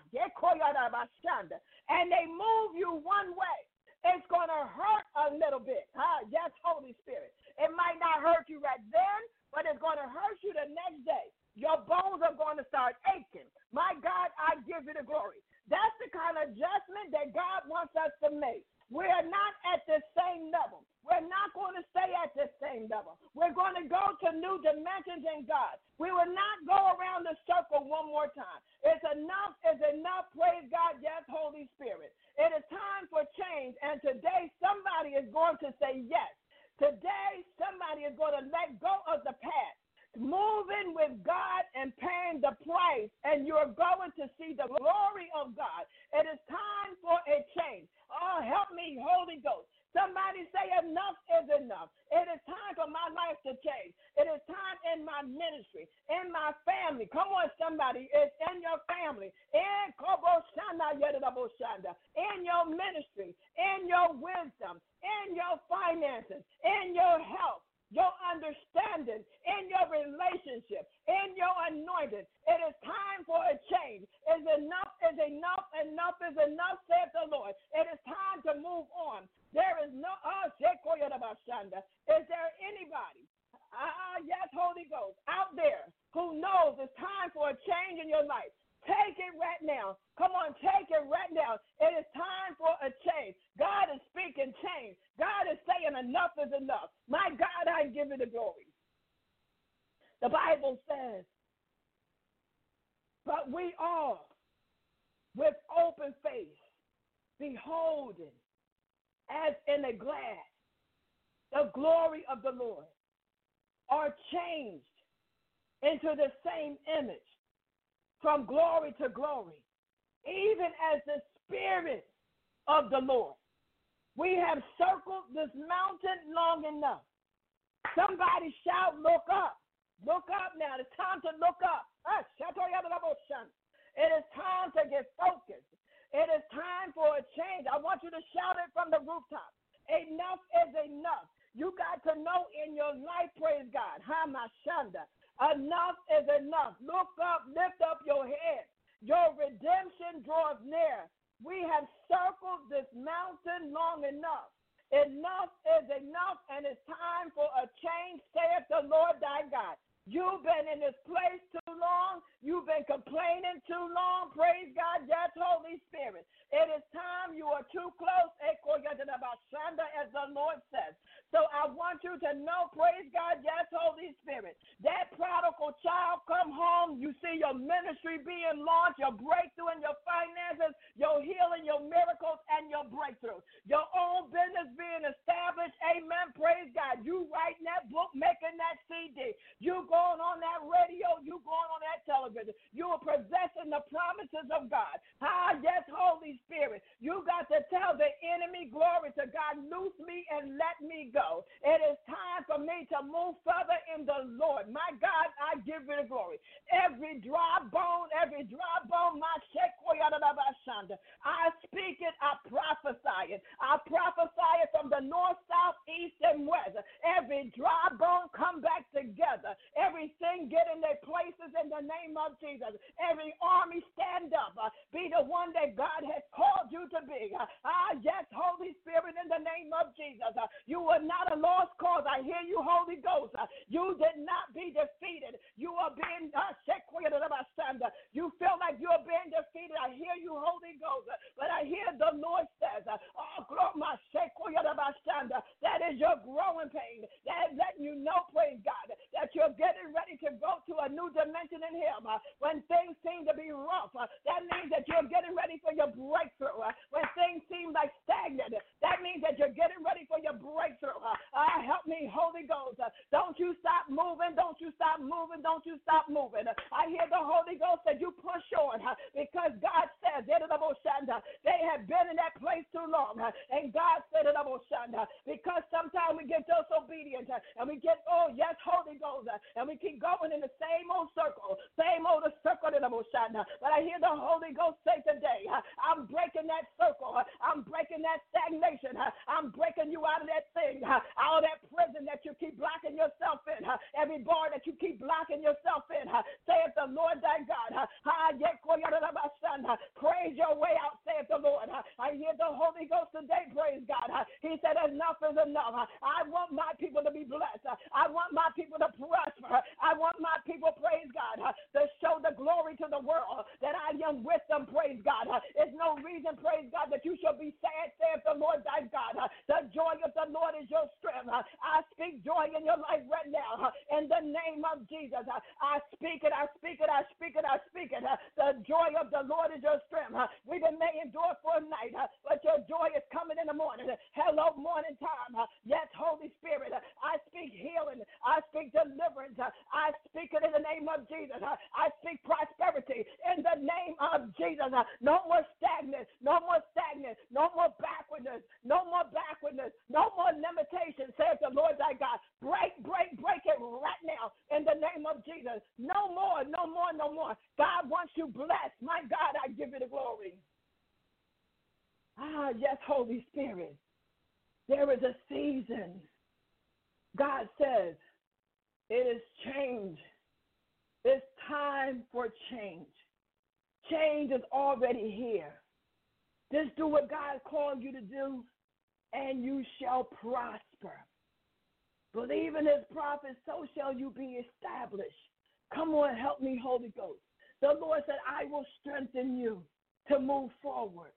and they move you one way, it's going to hurt a little bit. Ah, yes, Holy Spirit. It might not hurt you right then, but it's going to hurt you the next day. Your bones are going to start aching. My God, I give you the glory. That's the kind of adjustment that God wants us to make. We are not at the same level. We're not going to stay at the same level. We're going to go to new dimensions in God. We will not go around the circle one more time. It's enough is enough. Praise God. Yes, Holy Spirit. It is time for change. And today somebody is going to say yes. Today somebody is going to let go of the past. Moving with God and paying the price, and you're going to see the glory of God. It is time for a change. Oh, help me, Holy Ghost. Somebody say enough is enough. It is time for my life to change. It is time in my ministry, in my family. Come on, somebody. It's in your family. In in your ministry, in your wisdom, in your finances, in your health. your understanding, in your relationship, in your anointing. It is time for a change. Is enough is enough, enough is enough, saith the Lord. It is time to move on. There is no, uh, is there anybody, uh, yes, Holy Ghost, out there who knows it's time for a change in your life? Take it right now. Come on, take it right now. It is time for a change. God is speaking change. God is saying enough is enough. My God, I give you the glory. The Bible says, but we all, with open face, beholding, as in a glass, the glory of the Lord, are changed into the same image, from glory to glory, even as the Spirit of the Lord. We have circled this mountain long enough. Somebody shout, look up. Look up now. It's time to look up. It is time to get focused. It is time for a change. I want you to shout it from the rooftop. Enough is enough. You got to know in your life, praise God. Hamashanda. Enough is enough. Look up, lift up your head. Your redemption draws near. We have circled this mountain long enough. Enough is enough, and it's time for a change, saith the Lord thy God. You've been in this place too long. You've been complaining too long. Praise God. Yes, Holy Spirit. It is time. You are too close, as the Lord says. So I want you to know, praise God, yes, Holy Spirit, that prodigal child come home. You see your ministry being launched, your breakthrough in your finances, your healing, your miracles, and your breakthrough. Your own business being established. Amen. Praise God. You writing that book, making that C D. You going on that radio. You going on that television. You are possessing the promises of God. Ah, yes, Holy Spirit. You got to tell the enemy, glory to God, loose me and let me go. It is time for me to move further in the Lord. My God, I give you the glory. Every dry bone, every dry bone, my I speak it, I prophesy it. I prophesy it from the north, south, east, and west. Every dry bone come back together. Everything get in their places in the name of Jesus. Every army stand up. Uh, be the one that God has called you to be. Uh, ah, yes, Holy Spirit, in the name of Jesus. Uh, you are not a lost cause. I hear you, Holy Ghost. Uh, you did not be defeated. You are being, uh, you feel like you are being defeated. I hear you, Holy Ghost. Uh, but I hear the Lord says, uh, oh, that is your growing pain. That is letting you know, praise God, that you're getting ready to go to a new dimension in Him. Uh, when things seem to be rough, uh, that means that you're getting ready for your breakthrough. Uh, when things seem like stagnant, that means that you're getting ready for your breakthrough. Uh, uh, help me, Holy Ghost. Uh, don't you stop moving. Don't you stop moving. Don't you stop moving. Uh, I hear the Holy Ghost that you push on uh, because God says they have been in that place too long. Uh, and God said it uh, because sometimes we get disobedient uh, and we get, oh, yes, Holy Ghost, uh, and we keep going in the same old circle, same old circle. But I hear the Holy Ghost say today, uh, I'm breaking that circle. Uh, I'm breaking that stagnation. Uh, I'm breaking you out of that thing, uh, out of that prison that you keep blocking yourself in, uh, every bar that you keep blocking yourself in. Uh, saith the Lord thy God. Uh, praise your way out, saith the Lord. Uh, I hear the Holy Ghost today, praise God. Uh, he said enough is enough. Uh, I want my people to be blessed. Uh, I want my people to prosper. Uh, I want my people, praise God, uh, to show the glory to the world that I am with them, praise God. Uh, it's no reason, praise God, that you shall be sad, saith the Lord thy God. Uh, the joy of the Lord is your strength. Uh, I speak joy in your life right now. Uh, in the name of Jesus, uh, I speak it, I speak it, I speak it, I speak it. Uh, the joy of the Lord is your strength. Uh, we've been may endure for a night, uh, but your joy is coming in the morning. Uh, hello, morning time. Uh, yes, Holy Spirit, uh, I speak healing. I speak deliverance. Uh, I speak it in the name of Jesus. Uh, I speak prosperity in the name of Jesus. Uh, no more stagnant, no more stagnant, no more backwardness, no more backwardness, no more limitations, says the Lord thy God. Break, break, break it right now in the name of Jesus. No more, no more, no more. God wants you blessed. My God, I give you the glory. Ah, yes, Holy Spirit. There is a season God says it is change. It's time for change. Change is already here. Just do what God called you to do, and you shall prosper. Believe in his prophets, so shall you be established. Come on, help me, Holy Ghost. The Lord said, I will strengthen you to move forward.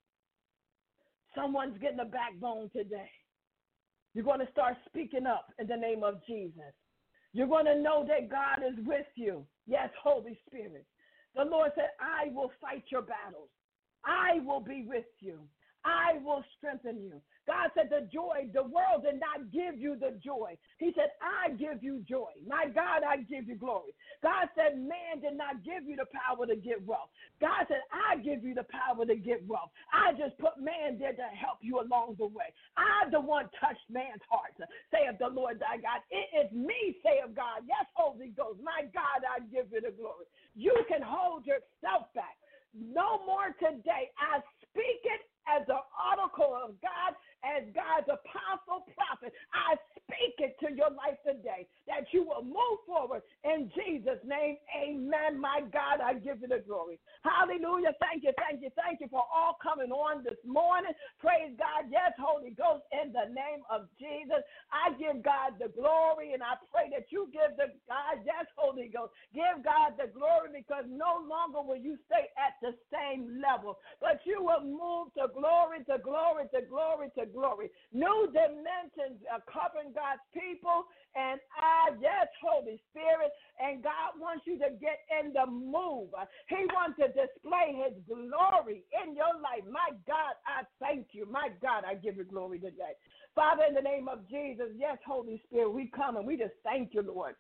Someone's getting a backbone today. You're going to start speaking up in the name of Jesus. You're going to know that God is with you. Yes, Holy Spirit. The Lord said, I will fight your battles. I will be with you. I will strengthen you. God said the joy, the world did not give you the joy. He said, I give you joy. My God, I give you glory. God said, man did not give you the power to get wealth. God said, I give you the power to get wealth. I just put man there to help you along the way. I, the one, touched man's heart, saith the Lord thy God. It is me, saith God. Yes, Holy Ghost. My God, I give you the glory. You can hold yourself back. No more today. I speak it as an article of God, as God's apostle prophet. I speak it to your life today, that you will move forward in Jesus' name. Amen. My God, I give you the glory. Hallelujah. Thank you, thank you, thank you for all coming on this morning. Praise God. Yes, Holy Ghost, in the name of Jesus. I give God the glory, and I pray that you give the God, yes, Holy Ghost, give God the glory, because no longer will you stay at the same level, but you will move to glory, to glory, to glory, to glory. New dimensions are covering God's people, and I, yes, Holy Spirit, and God wants you to get in the move. He wants to display his glory in your life. My God, I thank you. My God, I give you glory today. Father, in the name of Jesus, yes, Holy Spirit, we come and we just thank you, Lord.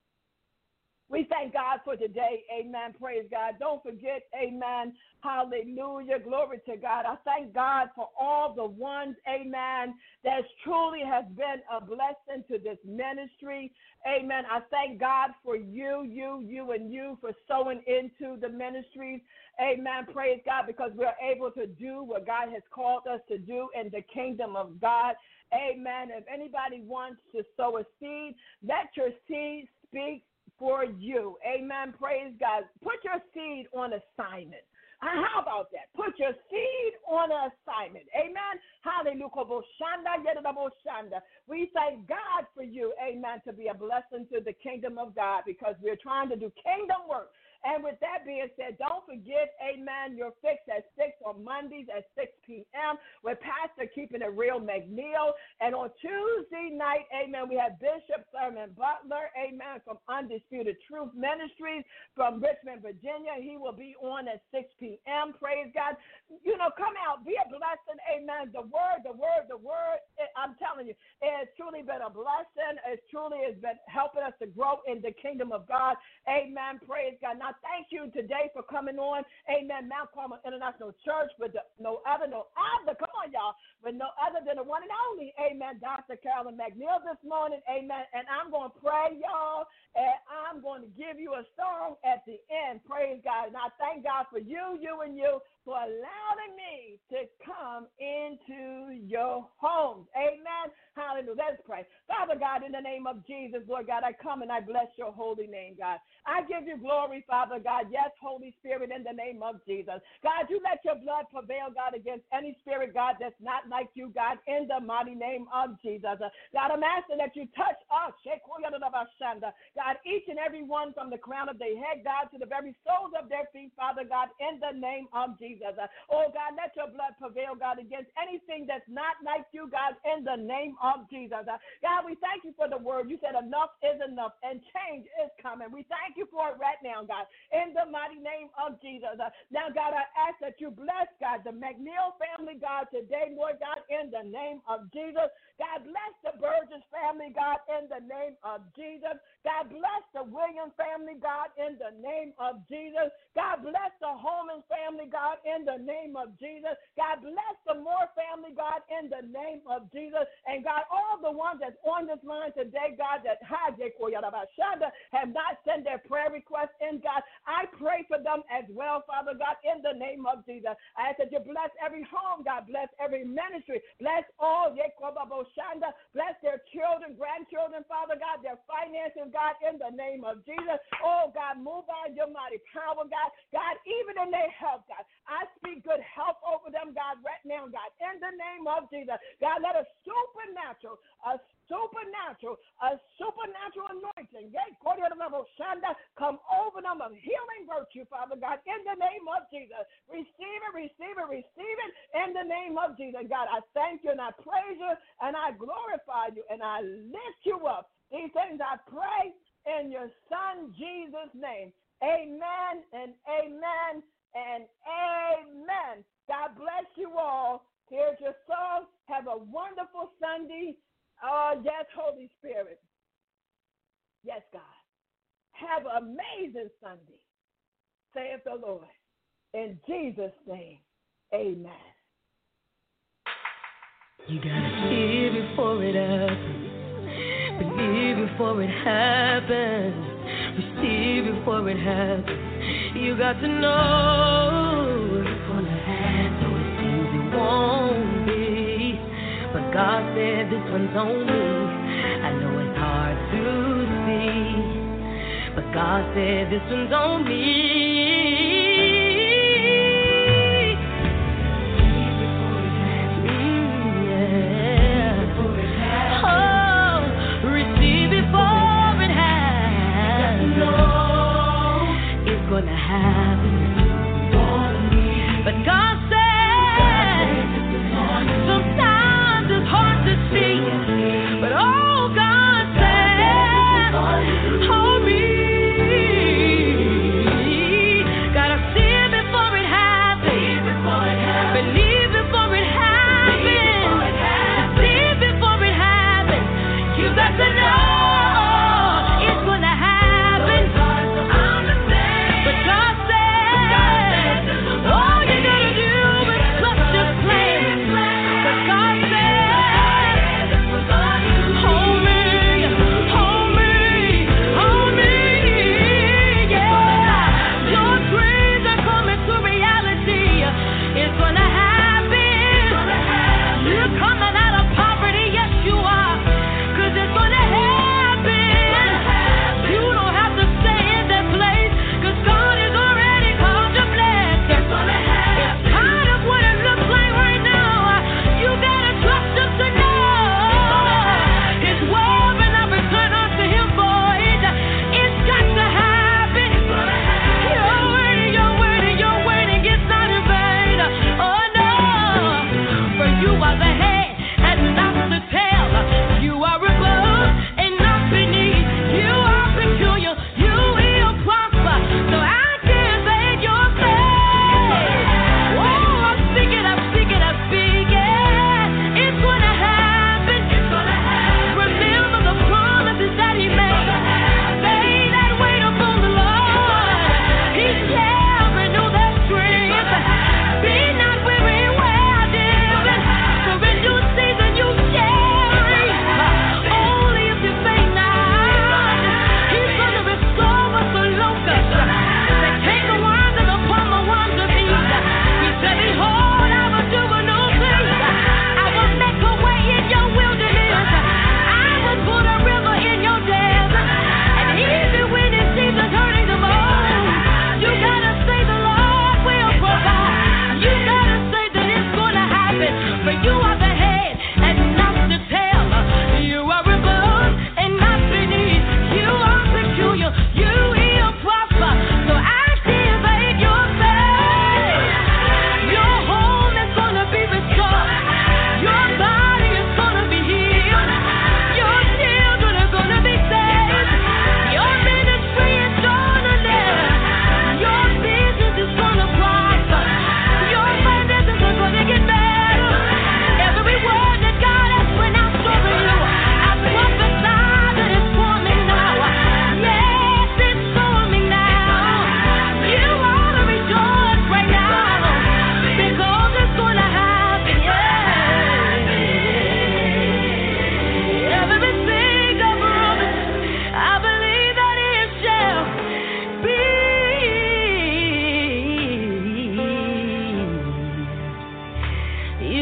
We thank God for today. Amen. Praise God. Don't forget, amen. Hallelujah. Glory to God. I thank God for all the ones, amen, that truly has been a blessing to this ministry. Amen. I thank God for you, you, you, and you for sowing into the ministries. Amen. Praise God, because we're able to do what God has called us to do in the kingdom of God. Amen. If anybody wants to sow a seed, let your seed speak for you. Amen. Praise God. Put your seed on assignment. How about that? Put your seed on an assignment. Amen. Hallelujah. We thank God for you, amen, to be a blessing to the kingdom of God, because we're trying to do kingdom work. And with that being said, don't forget, amen, you're fixed at six on Mondays at six p.m. with Pastor Keeping It Real McNeil. And on Tuesday night, amen, we have Bishop Thurman Butler, amen, from Undisputed Truth Ministries from Richmond, Virginia. He will be on at six p.m. Praise God. You know, come out, be a blessing, amen. The word, the word, the word, it, I'm telling you, it's truly been a blessing. It truly has been helping us to grow in the kingdom of God. Amen. Praise God. Now, I thank you today for coming on, amen, Mount Carmel International Church with the, no other, no other, come on, y'all, with no other than the one and only, amen, Doctor Carolyn McNeil this morning, amen, and I'm going to pray, y'all, and I'm going to give you a song at the end, praise God, and I thank God for you, you, and you, for allowing me to come into your homes, amen, hallelujah. Let's pray. Father God, in the name of Jesus, Lord God, I come and I bless your holy name, God. I give you glory, Father God. Yes, Holy Spirit, in the name of Jesus. God, you let your blood prevail, God, against any spirit, God, that's not like you, God, in the mighty name of Jesus. God, I'm asking that you touch us, God, each and every one from the crown of their head, God, to the very soles of their feet, Father God, in the name of Jesus. Oh, God, let your blood prevail, God, against anything that's not like you, God, in the name of Jesus. God, we thank you for the word. You said enough is enough, and change is coming. We thank you for it right now, God, in the mighty name of Jesus. Now, God, I ask that you bless, God, the McNeil family, God, today, Lord God, in the name of Jesus. God, bless the Burgess family, God, in the name of Jesus. God, bless the Williams family, God, in the name of Jesus. God, bless the Holman family, God, God, in the name of Jesus. God, bless the Moore family, God, in the name of Jesus. And God, all the ones that's on this line today, God, that have not sent their prayer requests in, God, I pray for them as well, Father God, in the name of Jesus. I ask that you bless every home, God, bless every ministry, bless all, bless their children, grandchildren, Father God, their finances, God, in the name of Jesus. Oh, God, move by your mighty power, God. God, even in their health, God, I speak good health over them, God, right now, God, in the name of Jesus. God, let a supernatural, a supernatural, a supernatural anointing, come over them of healing virtue, Father God, in the name of Jesus. Receive it, receive it, receive it in the name of Jesus. God, I thank you and I praise you and I glorify you and I lift you up. These things I pray in your Son Jesus' name. Amen and amen and amen. God bless you all. Here's your song. Have a wonderful Sunday. Oh, yes, Holy Spirit. Yes, God. Have an amazing Sunday, saith the Lord. In Jesus' name, amen. You gotta see it before it happens. Believe before it happens. Receive before it happens. You got to know it's gonna happen. So it seems it won't be. But God said this one's on me. I know it's hard to see. But God said this one's on me. Gonna happen, but God said sometimes it's hard to see, but oh, God said, hold me. God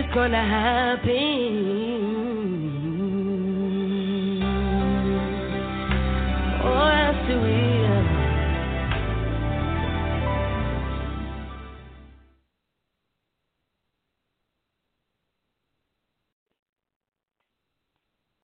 gonna happen.